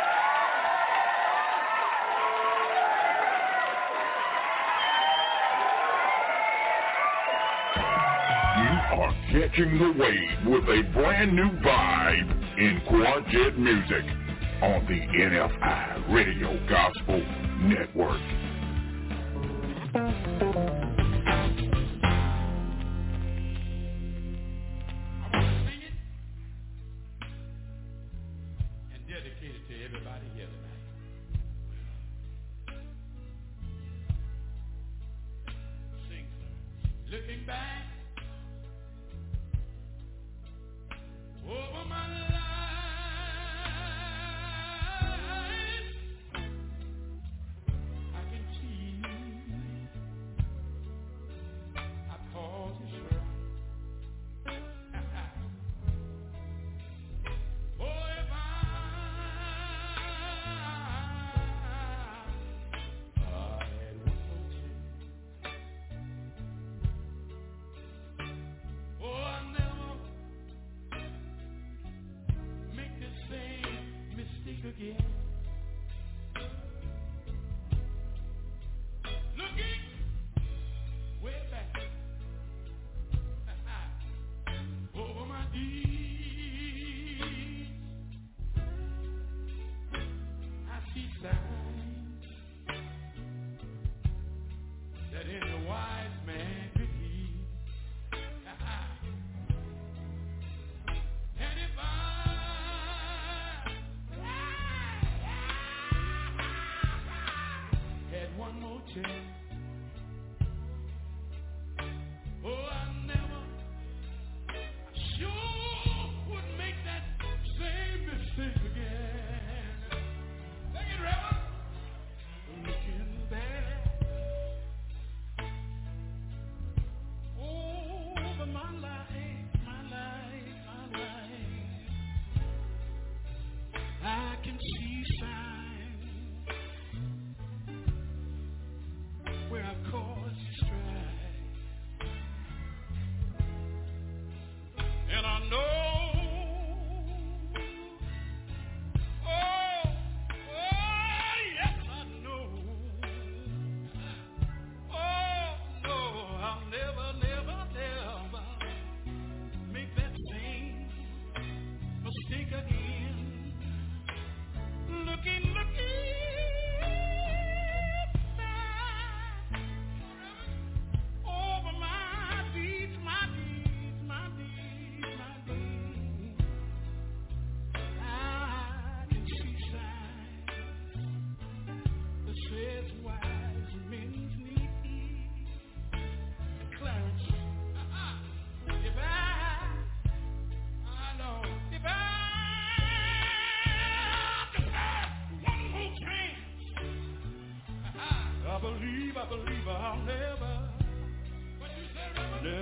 You are catching the wave with a brand new vibe in Quartet music on the NFI Radio Gospel Network. And dedicate it to everybody here tonight. Sing, looking back over my life, I can see I caused you sure. Oh, if I had one more chance, oh, I never make the same mistake again. Looking way back over my deeds, I see signs that any wise man could heed. And if I had one more chance, oh, I never, sure would make that same mistake again. Sing it, Reverend. Looking back over my life, I can see signs where I've caused strife, and I know, oh, yes, I know, oh, no, I'll never make that same mistake again. Looking back over my deeds, I can see signs that says wise men need Clarence. If I know, if I one more chance, I believe I'll never make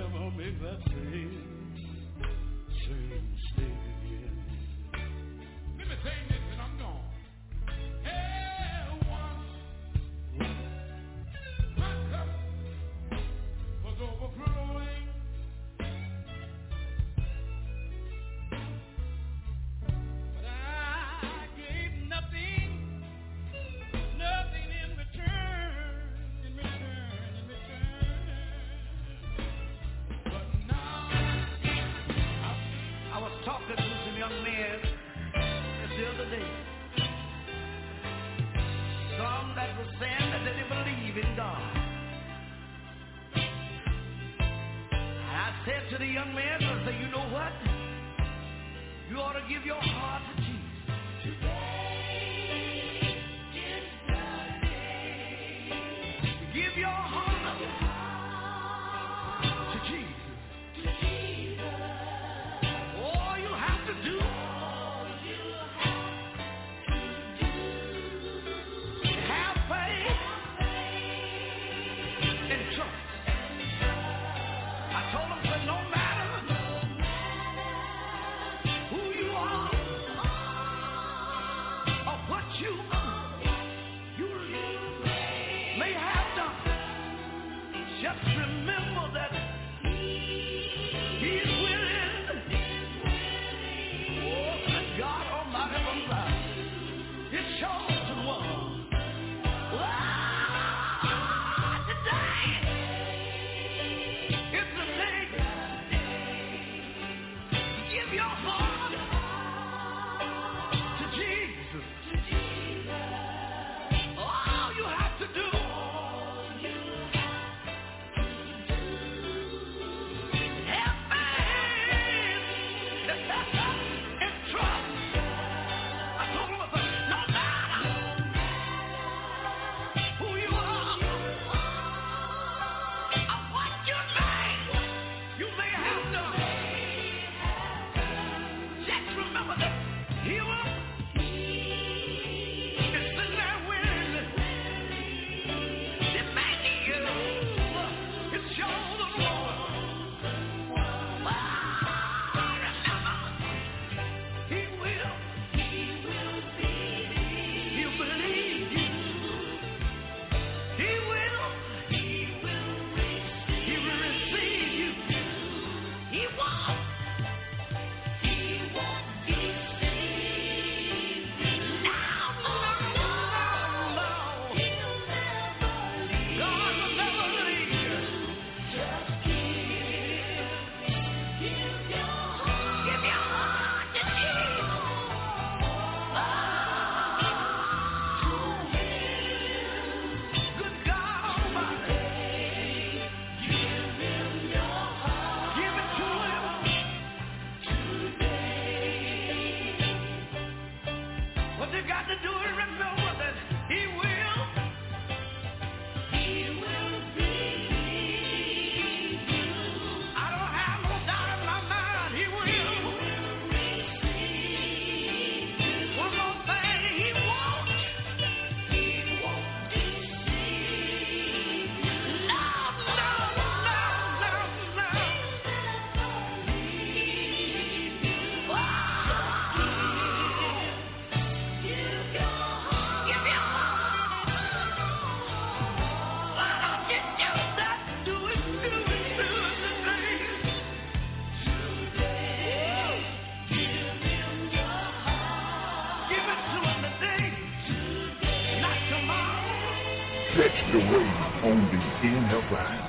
Catch the wave on the NFI.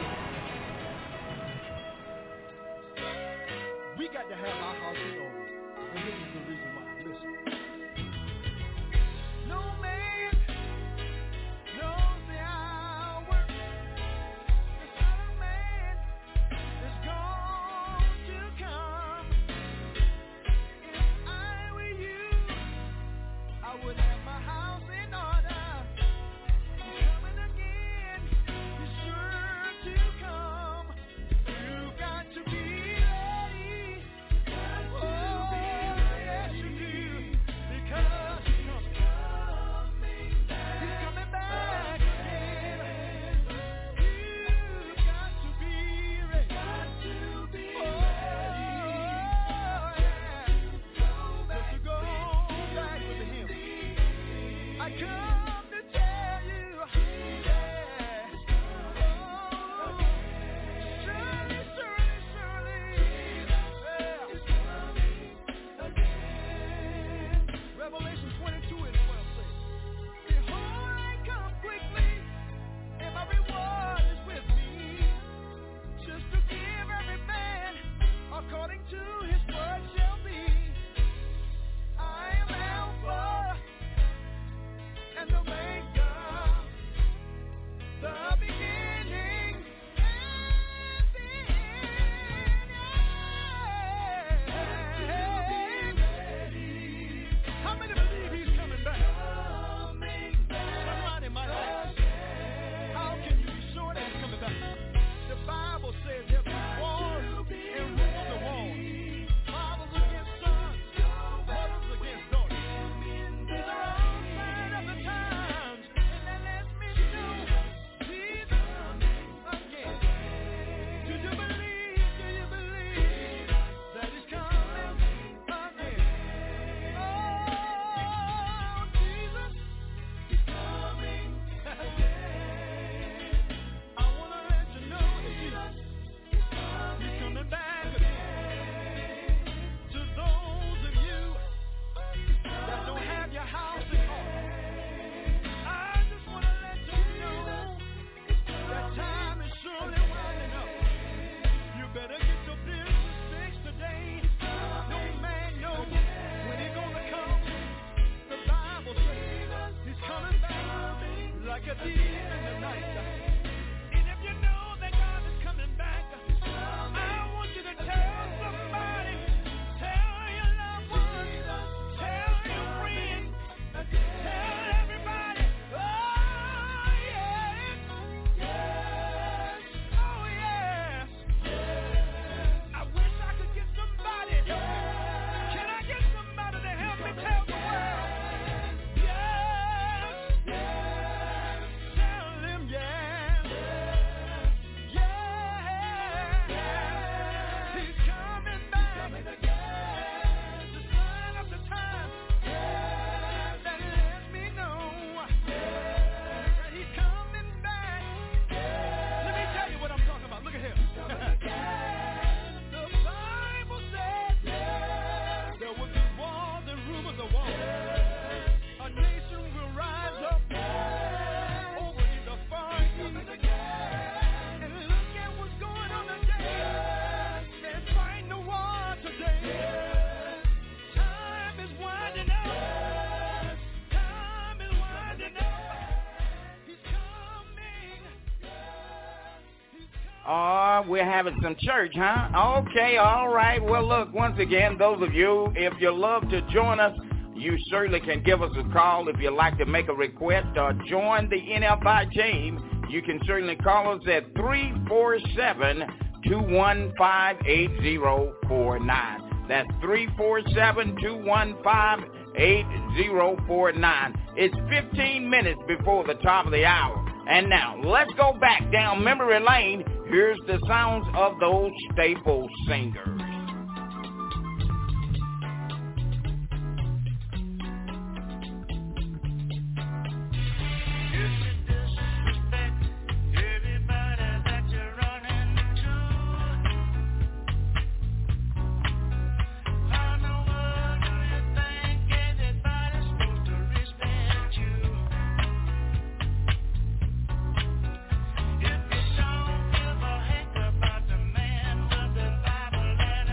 We got to have our house in order. And this is the reason why. Listen. No man knows the hour. The Son of Man is going to come. If I were you, I would have my house in order. He's coming again. He's sure We're having some church, huh? Okay, all right. Well, look, once again, those of you, if you love to join us, you certainly can give us a call if you'd like to make a request or join the NFI team. You can certainly call us at 347-215-8049. That's 347-215-8049. It's 15 minutes before the top of the hour. And now, let's go back down memory lane. Here's the sounds of those staple singers. If you don't give a heck about the man with the Bible and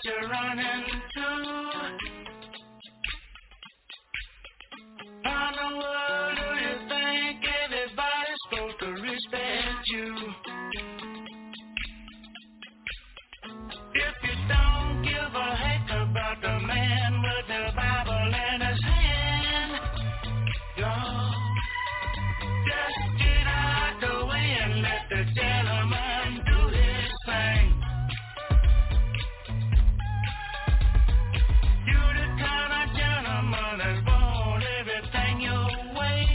you're running to? How in the world do you think everybody's supposed to respect you? If you don't give a heck about the man with the Bible in his hand, just get out the way and let the gentleman do his thing. You're the kind of gentleman that's born everything your way.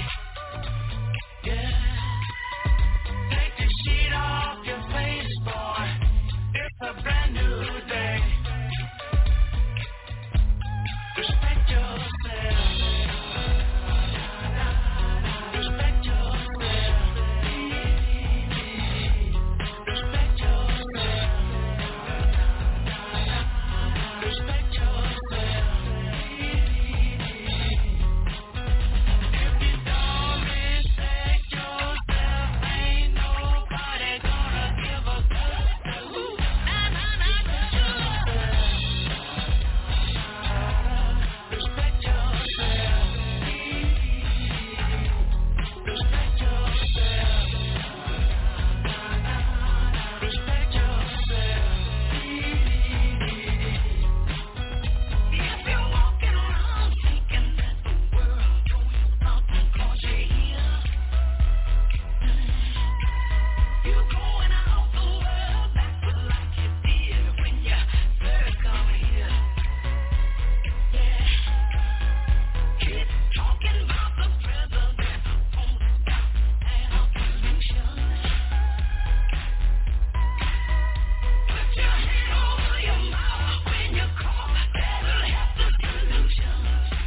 Yeah. Take the sheet off your face, boy. It's a brand new day. Respect yourself. Respect yourself. Respect yourself. Respect yourself. If you don't respect yourself, ain't nobody gonna give a good. Respect yourself. Respect yourself. Respect yourself. If you're walking around thinking that the world don't you nothing 'cause you're here, you're going out the world backward like you did when you first come here. Yeah. Keep talking about the president on top and a pollution. Put your hand over your mouth when you cough. That'll help the solution.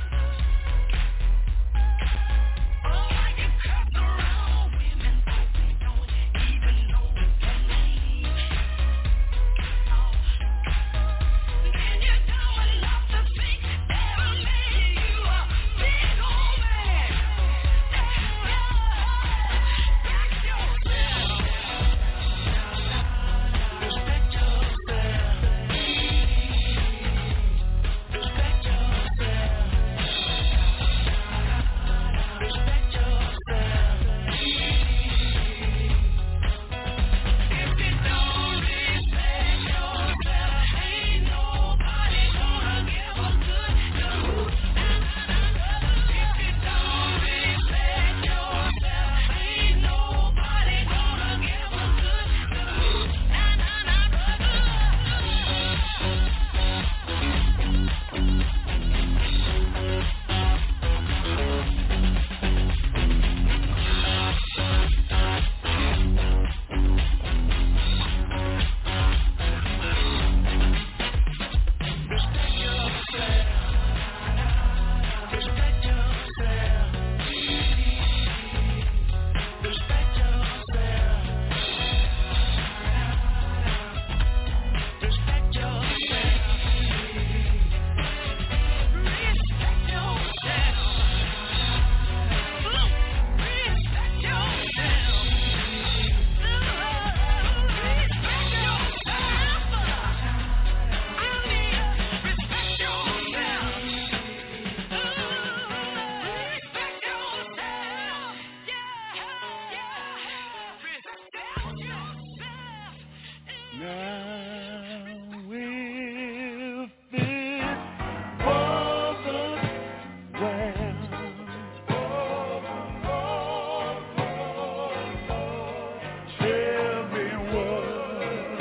Oh, you curse around women, but we don't even know their name. Then you're dumb enough to think they'll make you a big old man. Back yourself. Respect yourself. Respect yourself. Respect yourself. If you don't respect yourself, ain't nobody gonna give a good news. If you don't respect yourself, ain't nobody gonna give a good news. Respect yourself. Respect yourself. Respect yourself. Respect yourself. Respect yourself. Respect yourself. Respect yourself. I mean, respect yourself. Respect yourself. Yeah. Respect yourself. Now if it wasn't well, tell me what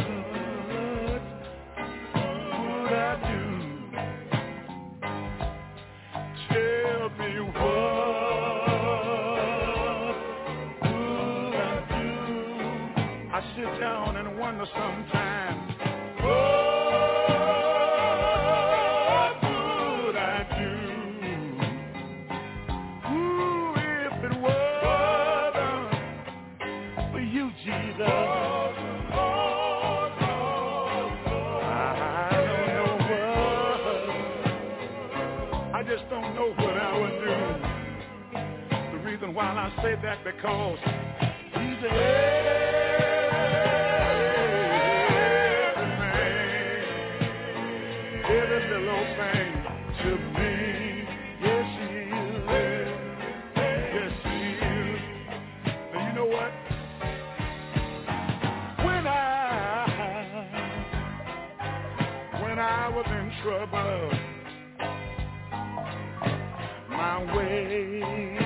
would I do? Tell me what would I do? I sit down and wonder sometimes, what would I do? Ooh, if it wasn't for you, Jesus. I don't know what. I just don't know what I would do. The reason why I say that because he's every man. trouble. My way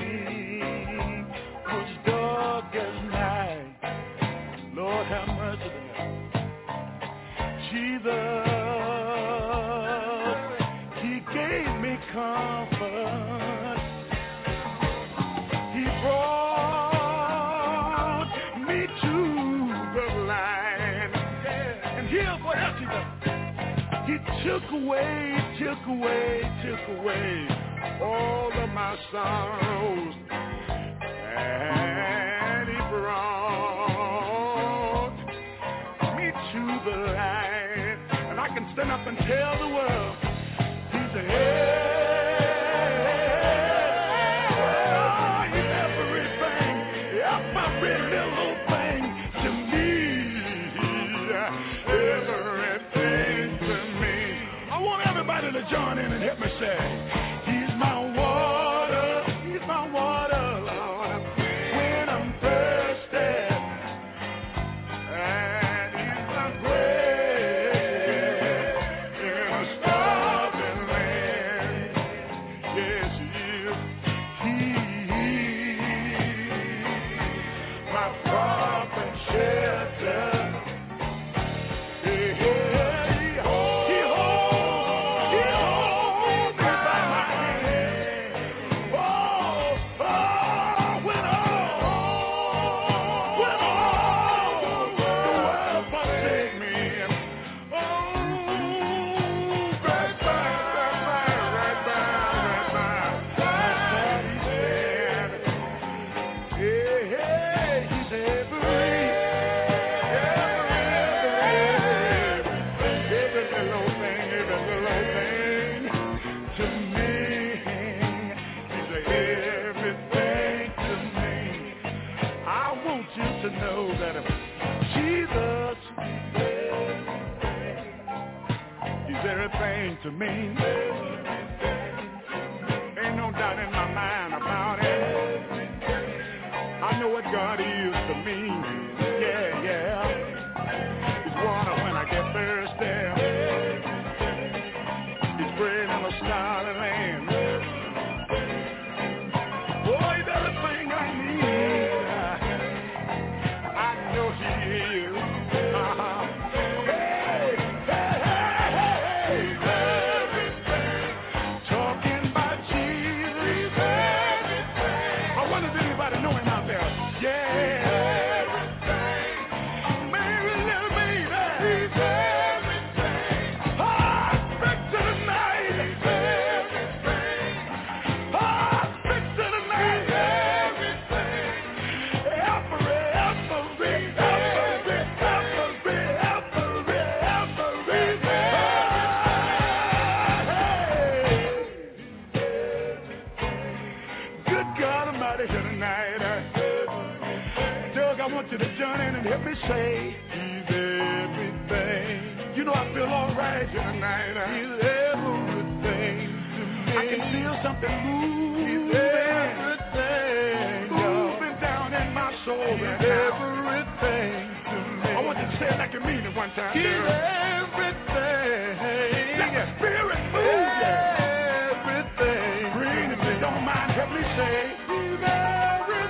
was dark as night. Lord have mercy. Jesus, He gave me comfort. He brought me to the light. And here's what else He done. He took away all of my sorrows, and He brought me to the light. And I can stand up and tell the world, He's He's everything, every little thing to me, everything to me. I want everybody to join in and help me say, He's my water, Lord, when I'm thirsty, and He's my bread in a starving land. Yes, He is. He's my prop and shelter. To me, ain't no doubt in my mind about it. I know what God is to me. Yeah. It's water when I get thirsty. It's bread in a starving land. Boy, He's everything I need. I know He is. Help me say, He's everything. You know I feel all right tonight. He's everything to me. I can feel something moving. He's everything. Moving down in my soul. He's everything to me. I want you to say it like you mean it one time. He's everything. Let the Spirit move. Everything. Breathe if you don't mind. Help me say, He's everything.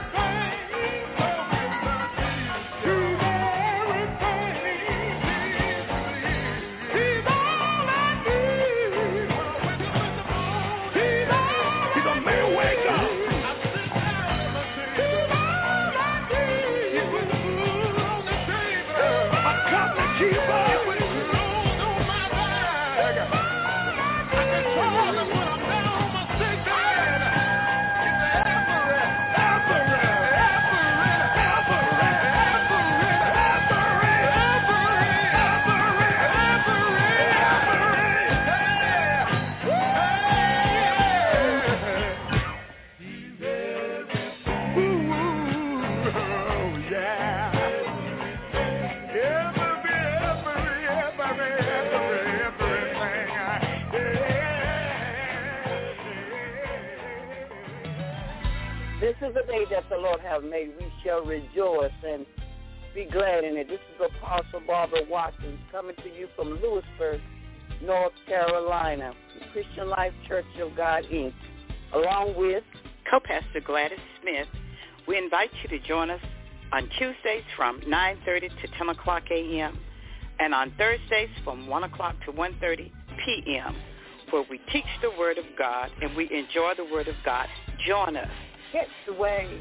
This is the day that the Lord hath made. We shall rejoice and be glad in it. This is Apostle Barbara Watkins coming to you from Lewisburg, North Carolina, Christian Life Church of God, Inc., along with Co-Pastor Gladys Smith. We invite you to join us on Tuesdays from 9:30 to 10 o'clock a.m. and on Thursdays from 1 o'clock to 1:30 p.m., where we teach the Word of God and we enjoy the Word of God. Join us. Catch the wave.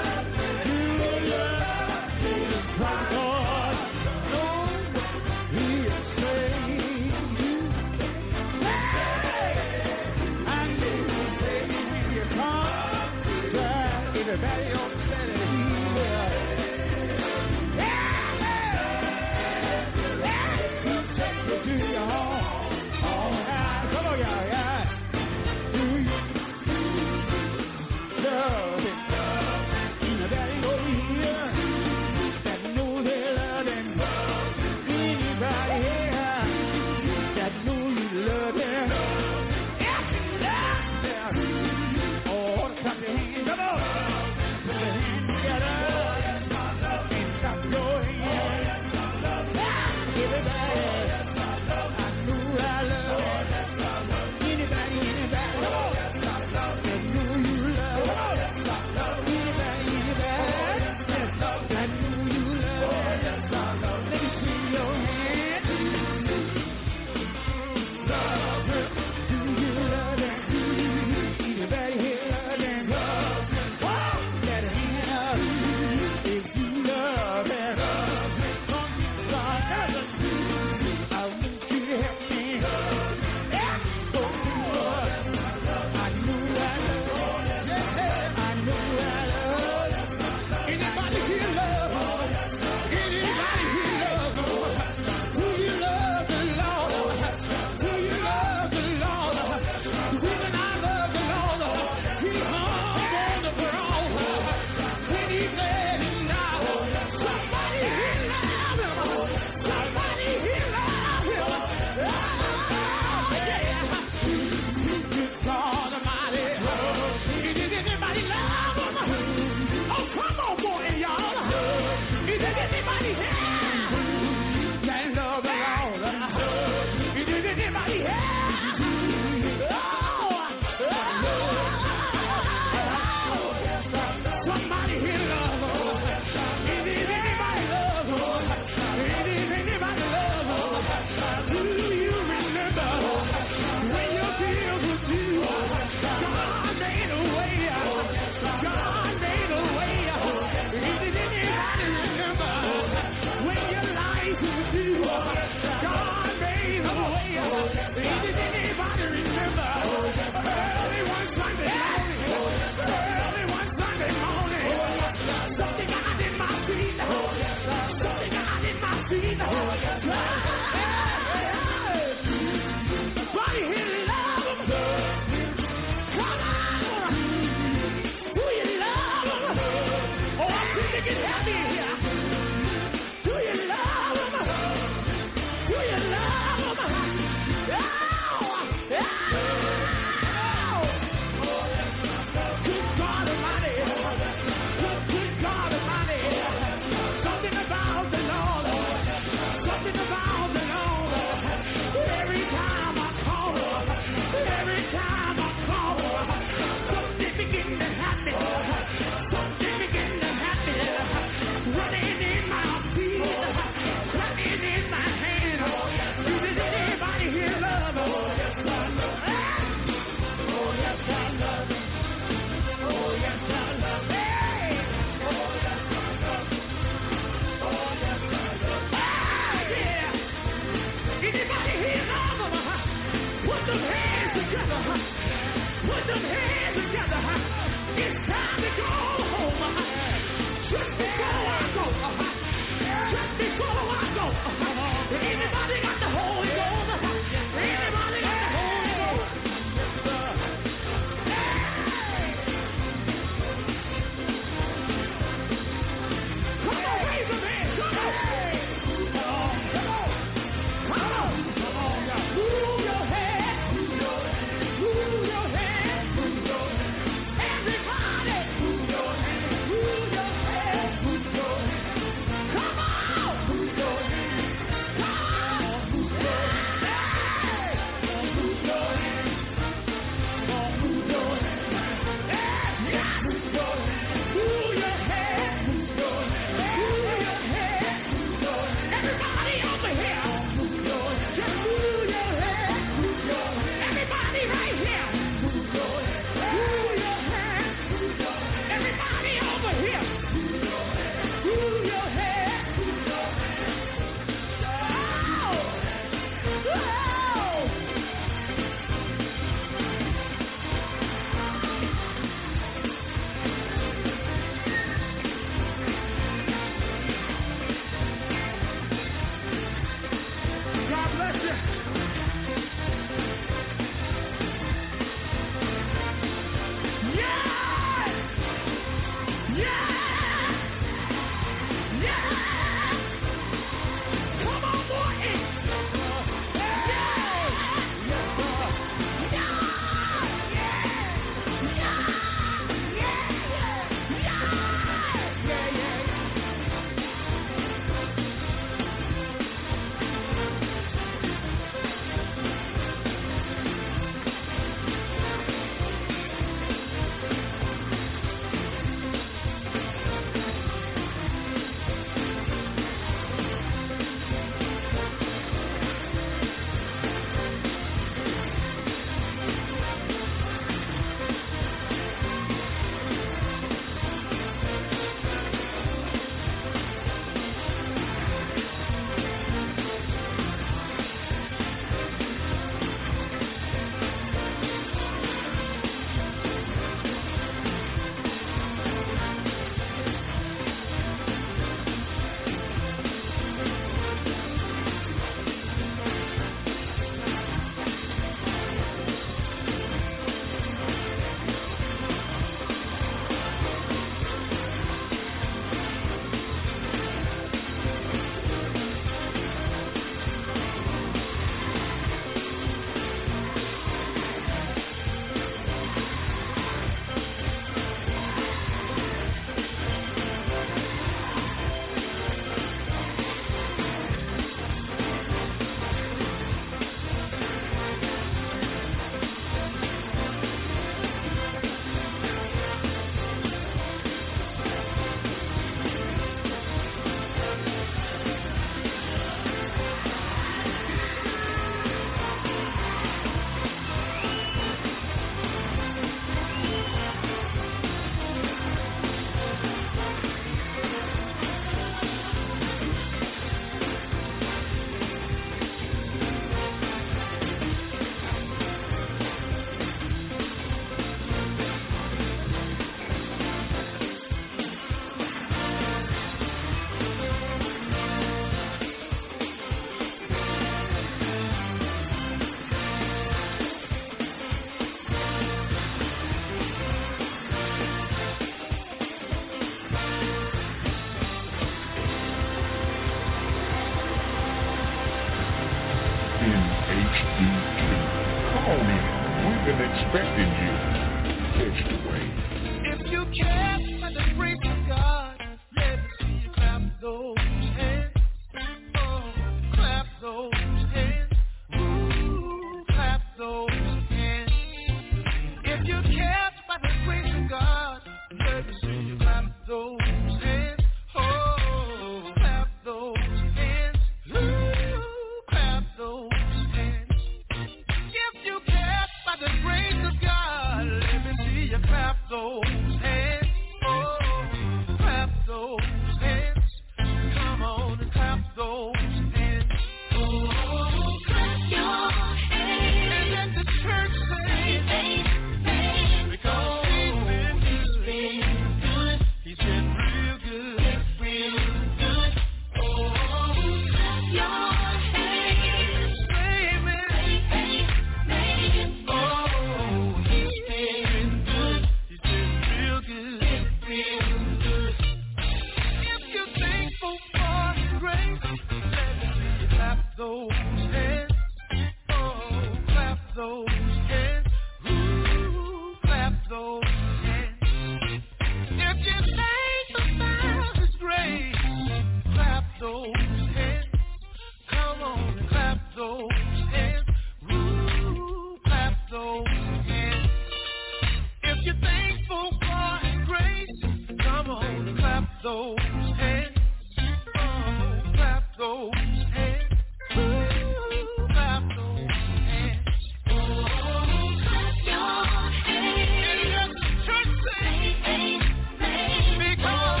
Come on in. We've been expecting you. Catch the wave. If you care for the grace of God, let me see you clap those hands. Oh, clap those hands. Ooh, clap those hands. If you care for the grace of God, let me see you clap those hands. Oh, clap those hands. Ooh, clap those hands. If you care for the grace of God, let me see you clap those hands. Oh, clap those hands. Come on and clap those hands. Oh, clap your hands. And let the church say, amen. Because he's been good. He's been real good. Real good. Oh, clap your hands. Say amen. Amen. Oh, he's been good. He's been real good. Real good. If you're thankful for His grace, let me see you clap those hands. Oh, clap those hands. Ooh, clap those hands. If you're thankful for His grace, clap those hands. Come on and clap those hands. Ooh, clap those hands. If you're thankful for His grace, come on and clap those hands. Oh, clap those hands. Ooh, clap those hands. Oh, clap your hands. And let the church say, amen. Because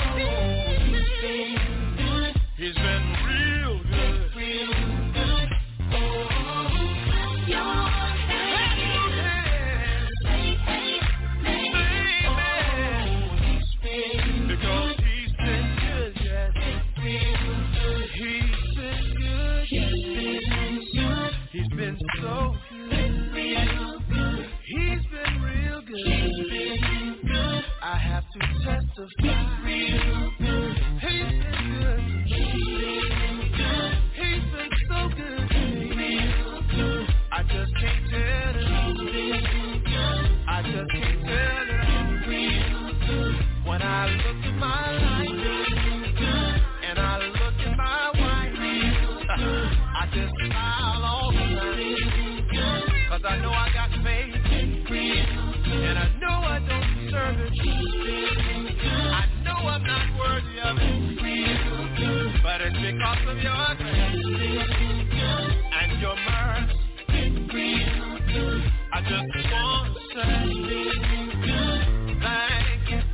He's been real good. Real good. Oh, clap your hands. Because He's been good, yes. He's been good. He's been so good. He's been real good. I have to testify. He's been good. He's been so good to me. I just can't tell it. I just can't tell it. When I look at my life and I look at my wife, I just smile all the time. 'Cause I know I got faith and I know I don't deserve it. I know I'm not worthy of it. But it's because of your grace and your mercy. I just want to say thank you. Thank you.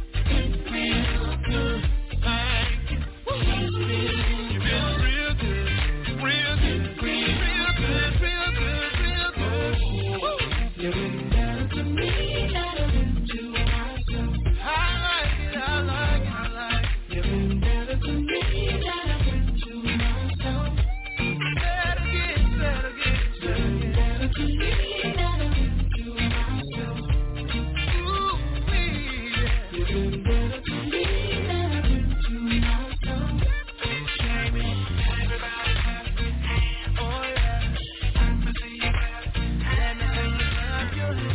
You've been real good. Real good. Real good. Real good. Real good. You've been better to me than I've been to myself. I like it. I like it. I like it. You've been better to me than I've been to myself. Say it again. Say it again. You've been better to me than I've been to myself. Ooh, you've been better to me than I've been to myself. Jamie, everybody clap your hands. Oh yeah. Let me see you clap. Let me see you clap your hands.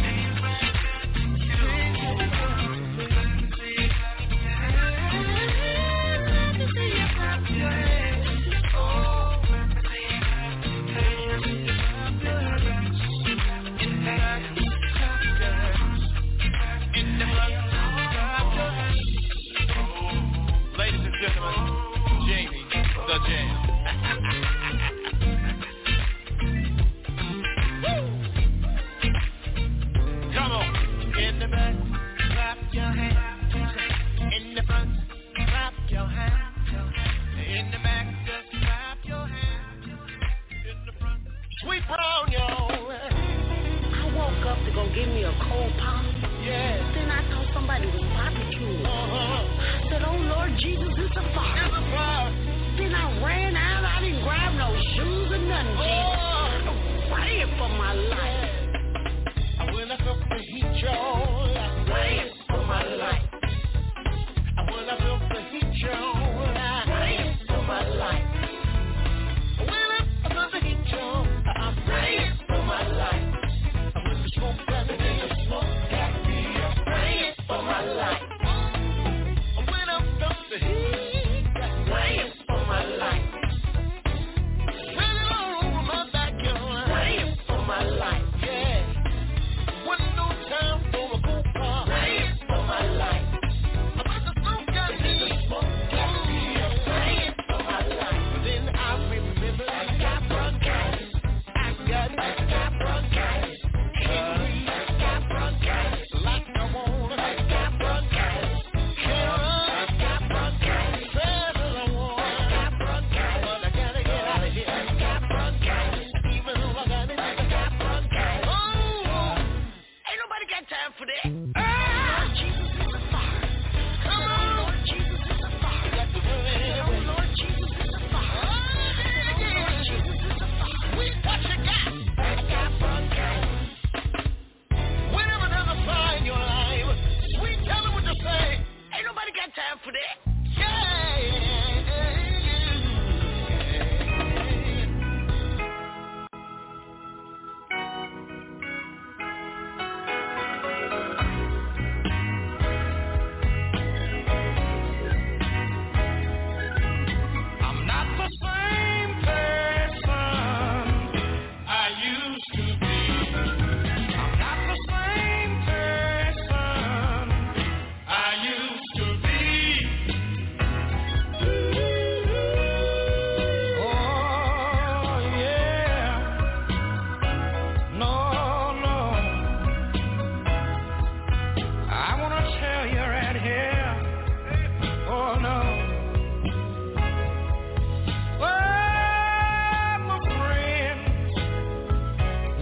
Ladies and gentlemen, Jamie, the Jam. Come on. In the back, clap your hands. In the front, clap your hands. In the back, just clap your hands. In the front. Sweet brown, y'all. I woke up to go get me a cold pop. Yeah. Then I thought somebody was barbecuing. I said, oh Lord Jesus, it's a fire. It's a fire. Then I ran out. I didn't grab no shoes or nothing, Jesus. I ran for my life. When I felt the heat, y'all, I ran for my life. When I felt the heat, y'all, I ran for my life. When I felt the heat, y'all, I ran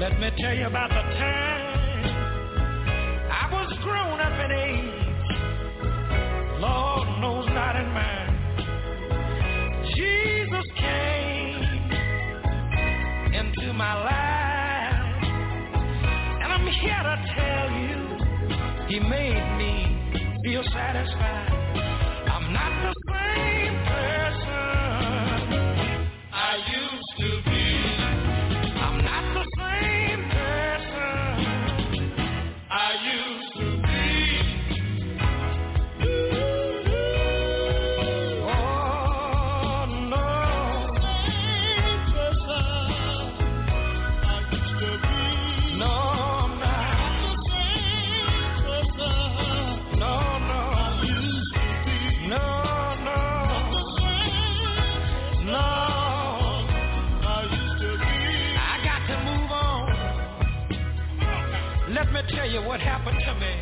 Let me tell you about the time I was grown up in age, Lord knows not in mind. Jesus came into my life, and I'm here to tell you, he made me feel satisfied. I'm not the same person I used to be. I'm not the same person I used to be. Oh, no. Same person I used to be. No, I'm not the same person. No, no. I used to be. No, no. Not the same. No. Let me tell you what happened to me.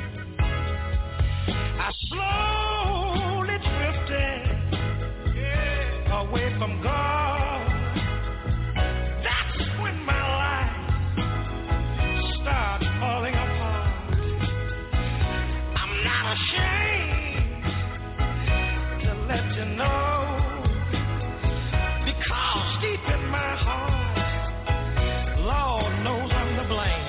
I slowly drifted away from God. That's when my life started falling apart. I'm not ashamed to let you know, because deep in my heart, Lord knows I'm to blame.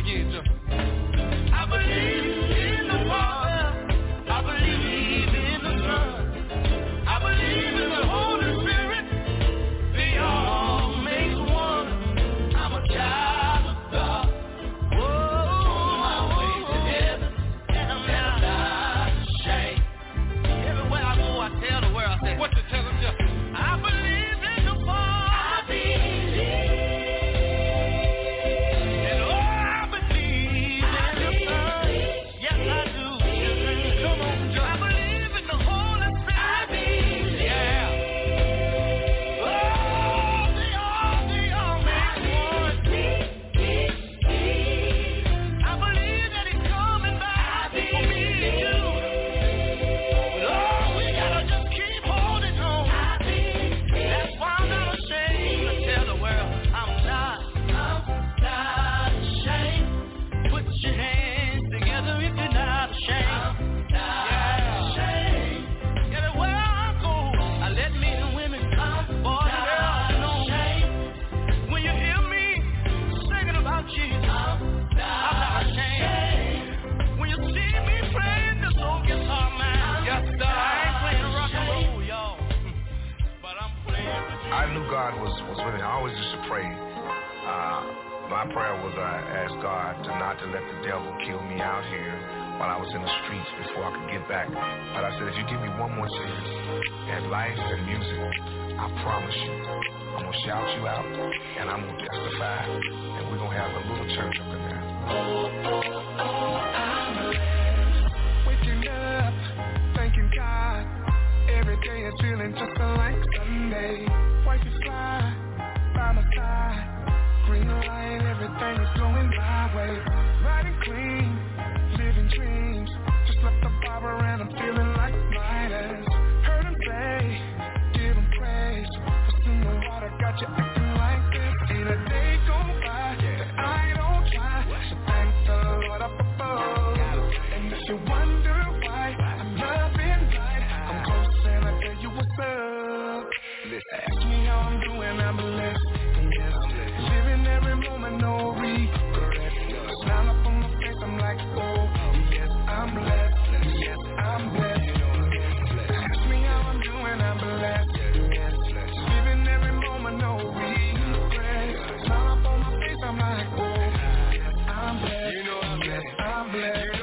again, Joe. I believe in the Father. I believe in the Son. I believe in the Holy Spirit. They all make one. I'm a child of God. Whoa, my way to heaven, and I'm not ashamed. Everywhere I go, I tell the world, I say, what you tell them, Joe? I believe in the Father. I believe. And oh, I believe in the Son. Yes, I do. Come on, Joe. I believe in the Holy Spirit. I believe. Yeah. Oh, they all make one. I believe that He's coming back for me and you. But oh, we gotta just keep holding on. That's why I'm not ashamed to tell the world I'm not ashamed. Put your hands together if you're not ashamed. Everywhere I go, I let men and women, boys and girls know. When you hear me singing about Jesus, I'm not ashamed. When you see me playing this old guitar, man, yes, sir, I ain't playing rock and roll, y'all, but I'm playing. I knew God was with me. I always used to pray. My prayer was I asked God not to let the devil kill me out here while I was in the streets before I could get back. But I said, if you give me one more chance at life and music, I promise you, I'm going to shout you out and I'm going to testify and we're going to have a little church up in there. Waking up, thanking God. Every day is feeling just like Sunday. Wife is fly by my side. Green light, everything is going my way. Riding clean, living dreams. Just left the barber and I'm feeling like Midas. Heard him say, give him praise. What's in the water got you acting like this? Ain't a day go by that I don't try. So thank the Lord up above. And if you wonder why I'm loving right, I'm close and I tell you what's up. Ask me how I'm doing, I'm blessed. Living every moment, no regret. Smile up on my face, I'm like, oh, yes, I'm blessed. Yes, I'm blessed. Ask me how I'm doing, I'm blessed. Living every moment, no regret. Smile up on my face, I'm like, oh, yes, I'm blessed. Yes, I'm blessed.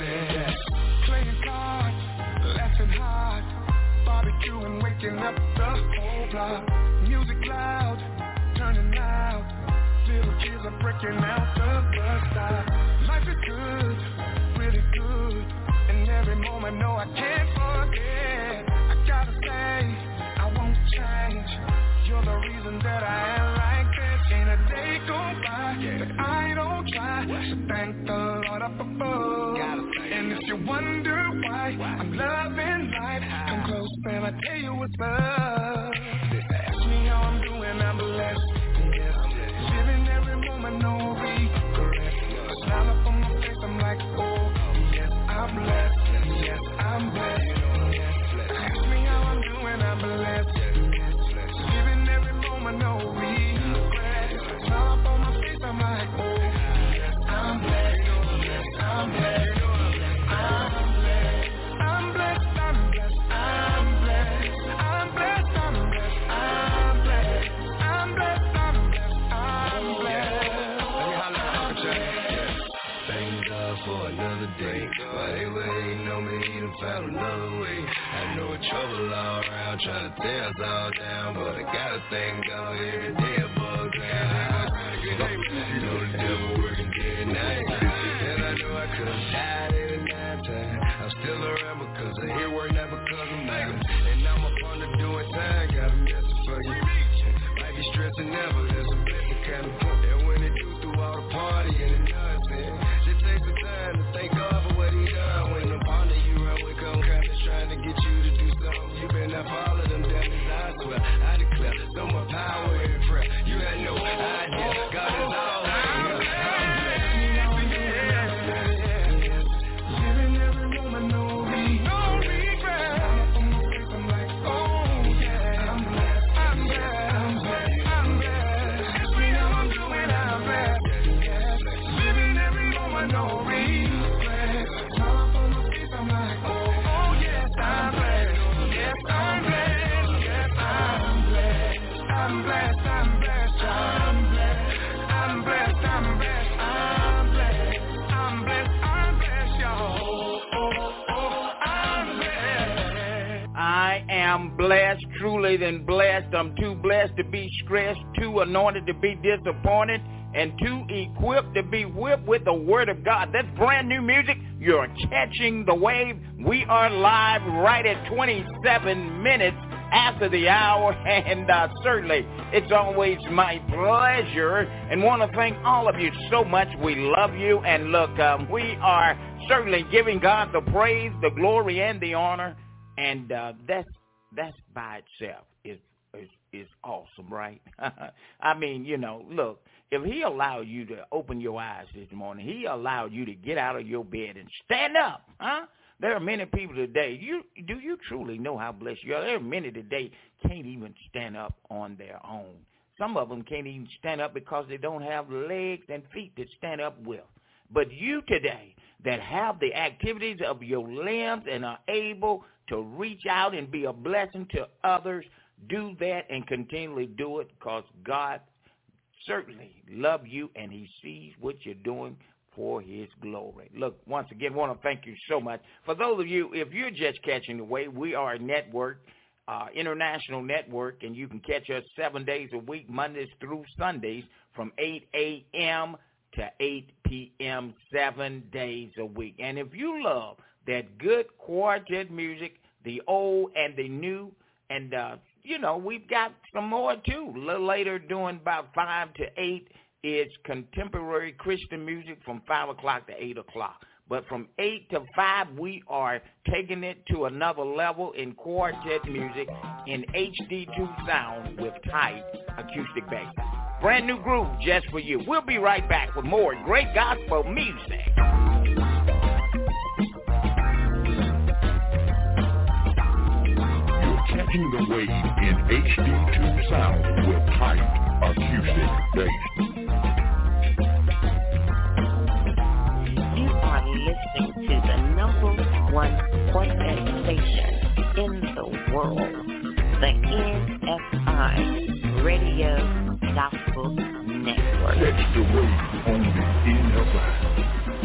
Playing cards, laughing hard, barbecuing, waking up the whole block. Music loud, turning out. Little kids are breaking out the bus stop. Life is good, really good. And every moment, no, I can't forget. I gotta say, I won't change. You're the reason that I am like this. Ain't a day go by that I don't try. So thank the Lord up above. And if you wonder why I'm loving life, come close and I tell you what's up. Ask me how I'm doing, I'm blessed. Living every moment, no regret. Smile up on my face, I'm like, oh, yes, I'm blessed. Yes, I'm blessed. Ask me how I'm doing, I'm blessed. Living every moment, no regret. Smile up on my face, I'm like, oh, yes, I'm blessed. Yes, I'm blessed. I'm blessed. I'm blessed. I'm blessed. I'm blessed. I'm blessed. I'm blessed. I'm blessed. I'm blessed. I'm blessed. Thank God for another day. While they were hating on me, he done found another way. I know trouble all around, trying to tear us all down, but I gotta thank God every day above ground. You know the devil working day and night, and I know I could've died any night time. I'm still around because I hear work, not because I'm mad. And I'm up on the doing time, got a message for you. Might be stressing never, there's a blessing kind of book. And when it do through all the party and the nonsense, it takes some time to thank God for what he done. When the partner you run with come crowded trying to get you to do something, you better not follow them down his I swear. I declare, no more power in prayer. You had no idea, God is all. I'm blessed, truly than blessed. I'm too blessed to be stressed, too anointed to be disappointed, and too equipped to be whipped with the word of God. That's brand new music. You're catching the wave. We are live right at 27 minutes after the hour, and certainly it's always my pleasure and want to thank all of you so much. We love you, and look, we are certainly giving God the praise, the glory, and the honor, and that's by itself is awesome, right? I mean, you know, look, if he allowed you to open your eyes this morning, he allowed you to get out of your bed and stand up, huh? There are many people today, do you truly know how blessed you are? There are many today can't even stand up on their own. Some of them can't even stand up because they don't have legs and feet to stand up with. But you today that have the activities of your limbs and are able to reach out and be a blessing to others, do that and continually do it, because God certainly loves you and he sees what you're doing for his glory. Look, once again, want to thank you so much. For those of you, if you're just catching the wave, we are a network, international network, and you can catch us 7 days a week, Mondays through Sundays, from 8 a.m. to 8 p.m., 7 days a week. And if you love that good quartet music, the old and the new, and, you know, we've got some more, too. A little later, doing about 5 to 8, it's contemporary Christian music from 5 o'clock to 8 o'clock. But from 8 to 5, we are taking it to another level in quartet music in HD2 sound with tight acoustic bass. Brand new groove just for you. We'll be right back with more great gospel music. You're catching the wave in HD2 sound with tight acoustic bass. You are listening to the number one quartet station in the world, the NFI Radio Gospel Network. Catch the wave on the NFI.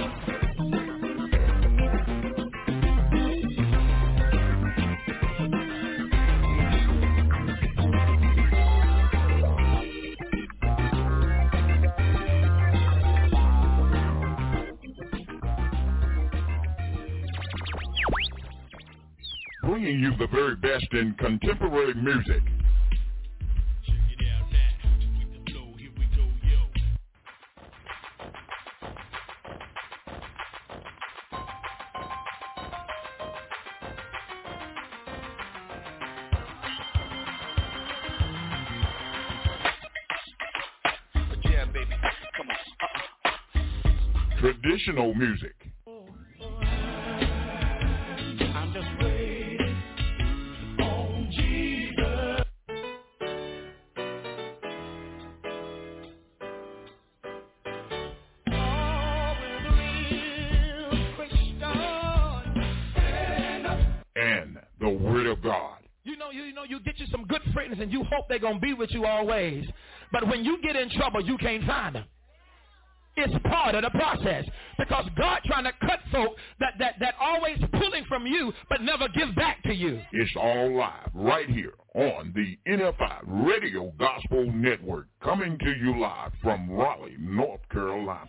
Bringing you the very best in contemporary music. Yeah, baby, come on. Traditional music. I'm just waiting on Jesus. And the Word of God. You get you some good friends and you hope they're going to be with you always. But when you get in trouble, you can't find them. It's part of the process, because God trying to cut folk that always pulling from you but never give back to you. It's all live right here on the NFI Radio Gospel Network, coming to you live from Raleigh, North Carolina.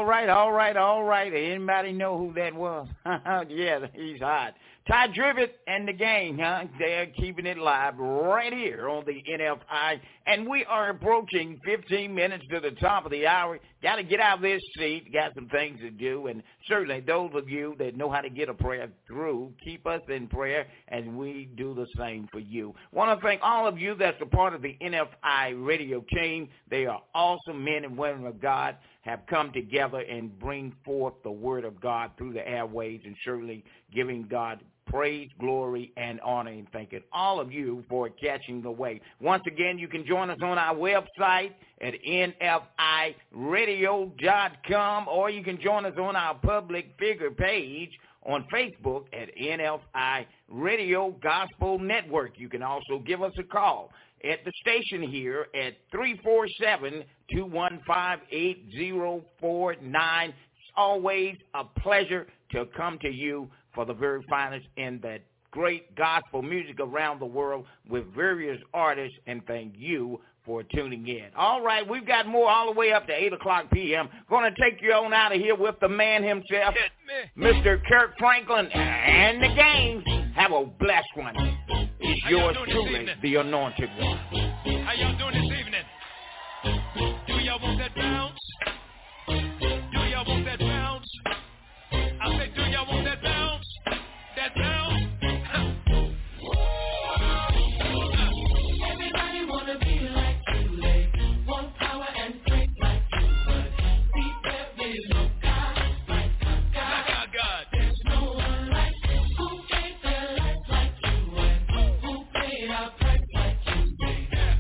All right. Anybody know who that was? Yeah, he's hot. Ty Tribbett and the gang, huh? They're keeping it live right here on the NFI. And we are approaching 15 minutes to the top of the hour. Got to get out of this seat. Got some things to do. And certainly those of you that know how to get a prayer through, keep us in prayer, and we do the same for you. Want to thank all of you that's a part of the NFI radio team. They are awesome men and women of God, have come together and bring forth the word of God through the airways, and certainly giving God praise, glory, and honor, and thanking all of you for catching the way. Once again, you can join us on our website at nfiradio.com, or you can join us on our public figure page on Facebook at NFI Radio Gospel Network. You can also give us a call at the station here at 347-215-8049. It's always a pleasure to come to you for the very finest in that great gospel music around the world with various artists, and thank you for tuning in. All right, we've got more all the way up to 8 o'clock p.m. Going to take you on out of here with the man himself, Mr. Kirk Franklin and the gang. Have a blessed one. It's yours truly, the Anointed One. How y'all doing this evening? Do y'all want that bounce? Do y'all want that bounce? I said, do y'all want that bounce? That bounce? Everybody wanna be like you, they want power and strength like you, but see there is no God like God. There's no one like you who gave their life like you, and who paid our price like you.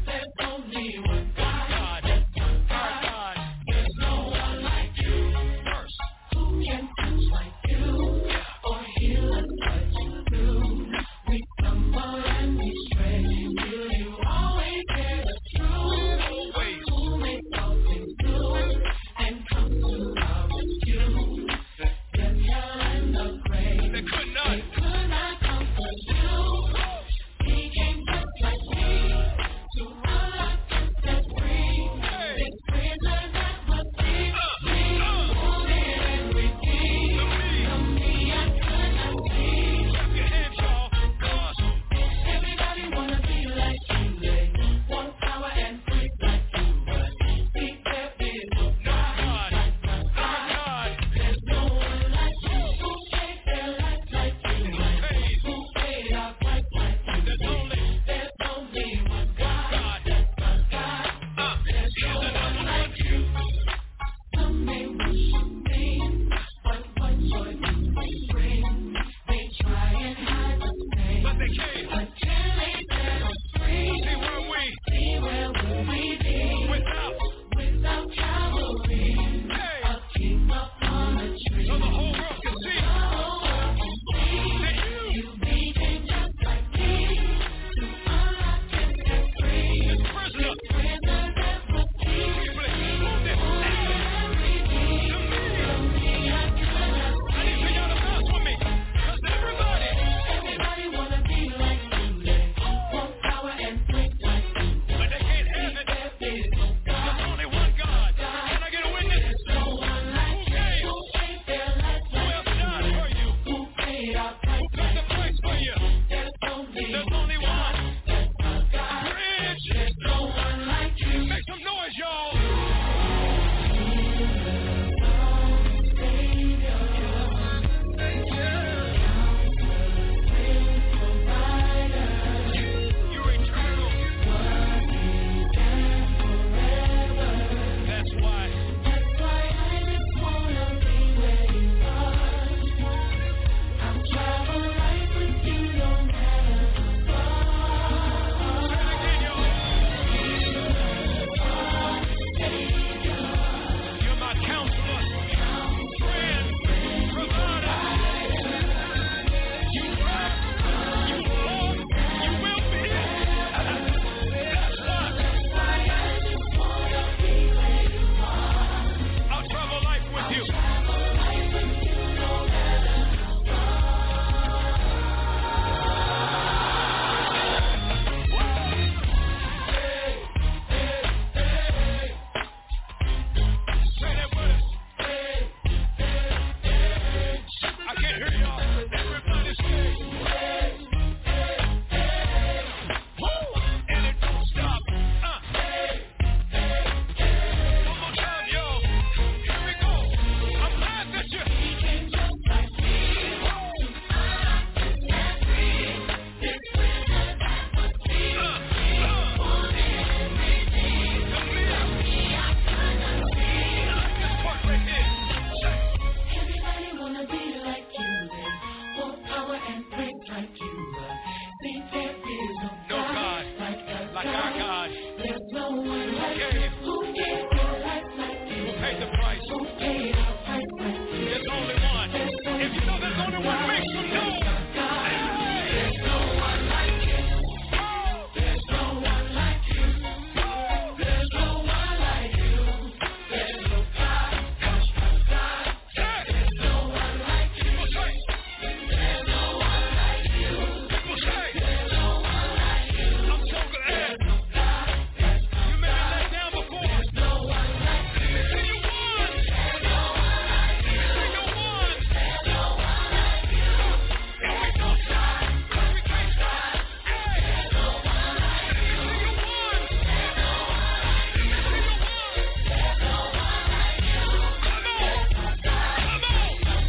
There's no one like you. Who gave the life like you? Who paid the price? Who paid our price like you? There's only one. If you know there's only one, make some noise. There's no one like you. There's no one like you. There's no one like you. There's no God. There's no one like you. There's no one like you. There's no one like you. I'm so glad. There's no God. You may be let down before. There's no one like you. Say you won. There's no one like you. Say you won. There's no one like you. There's no God. There's no one like you. Say you won. There's no one like you. There's no one like you. Come on. There's no God. Come on. Come on.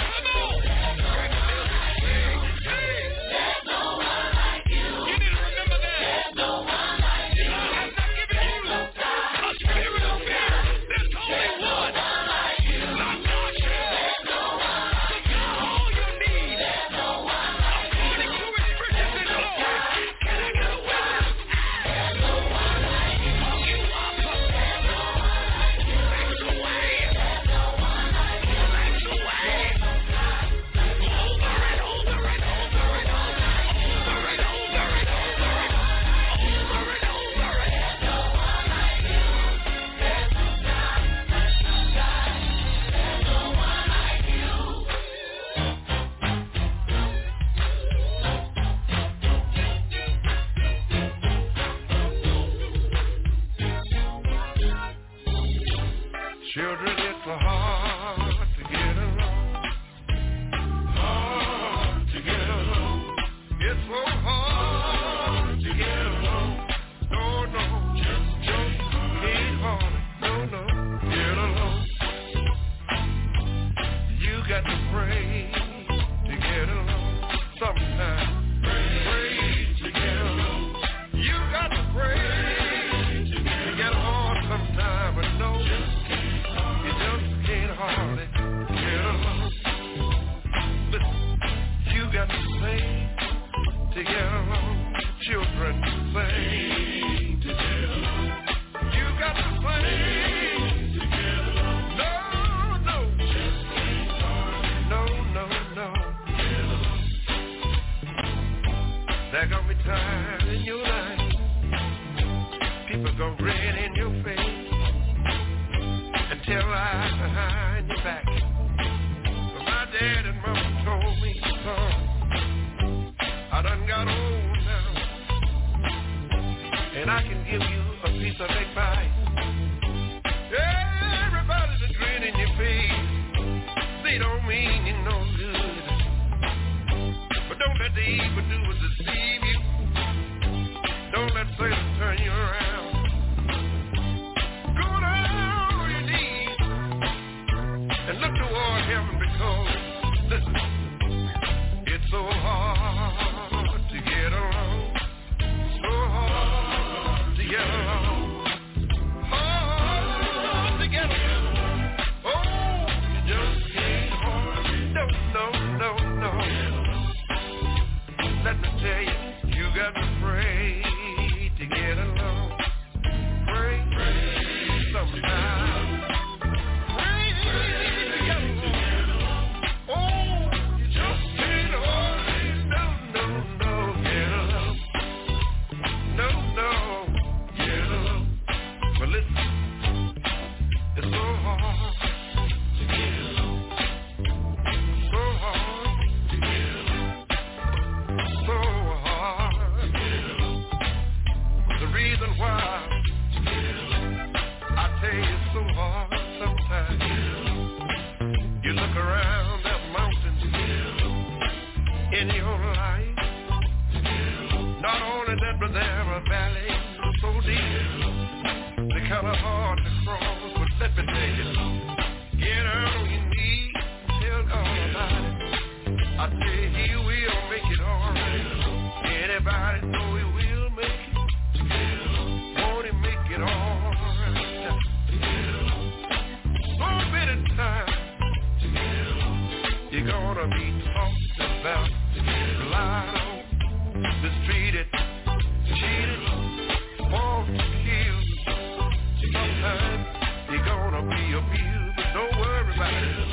There's no one like you. You need to remember that. There's no one like you. God has not given you a spirit of fear. There's only one. Like you. Not God. There's no one like you. All you need. There's no one like you. According to his riches and glory. Can I get a witness? There's no one like you. You up. There's no one like you. Makes a way. There's no one like you. Makes a way. Over and over and over and over and over and over and over and over and over. There's no one like you. There's no God. There's no God. There's no one like you. Children, it's so hard to get along. Hard to get along. It's so hard to get along. No, no, just ain't hard. No, get along. You got to pray to get along. Sometimes pray to get along. You got to pray to get along sometime, but no. You just can't hardly get along. Listen, you got to sing to get along. Children sing to get along. You got to sing to get along. No. There gonna be times in your life people gonna grin in your face and tell lies behind your back. But my dad and mama told me, son, I done got old now, and I can give you a piece of advice. Everybody that grin in your face, they don't mean you no good. But don't let the evildoers deceive you. Don't let Satan turn you around. Go down on your knees and look toward heaven, because, listen, it's so hard to get along. So hard to get along. Hard to get along. Oh, you just can't hardly. No. Let me tell you, you got to pray to get along. Pray sometimes. Pray to get along. Oh, you just can't hardly. No, get along. No, get along. But listen, it's so hard to get along. So hard to get along. So hard to get along. The reason why I tell you it's so hard sometimes. You look around that mountain in your life. Not only that, but there are valleys so deep, they're kind of hard to cross. But let me tell you, get out on your knees, tell God about it. I tell you, He will make it all right. Anybody know He will make it? feel, but don't worry about it.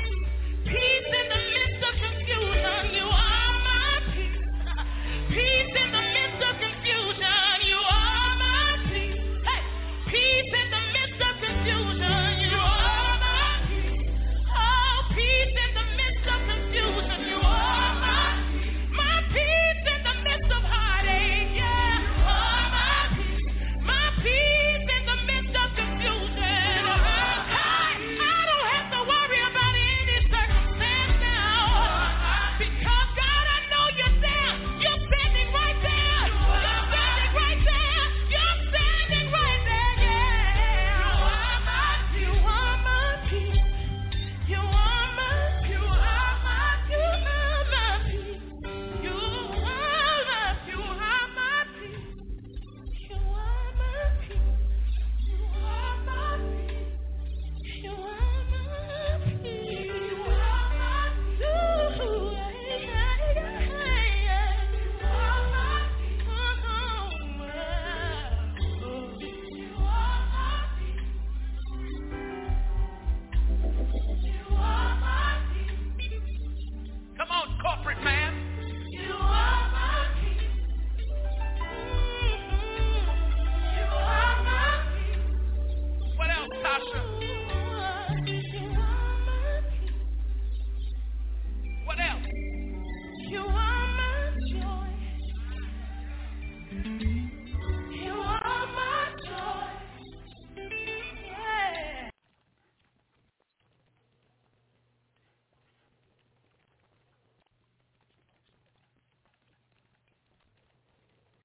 Peace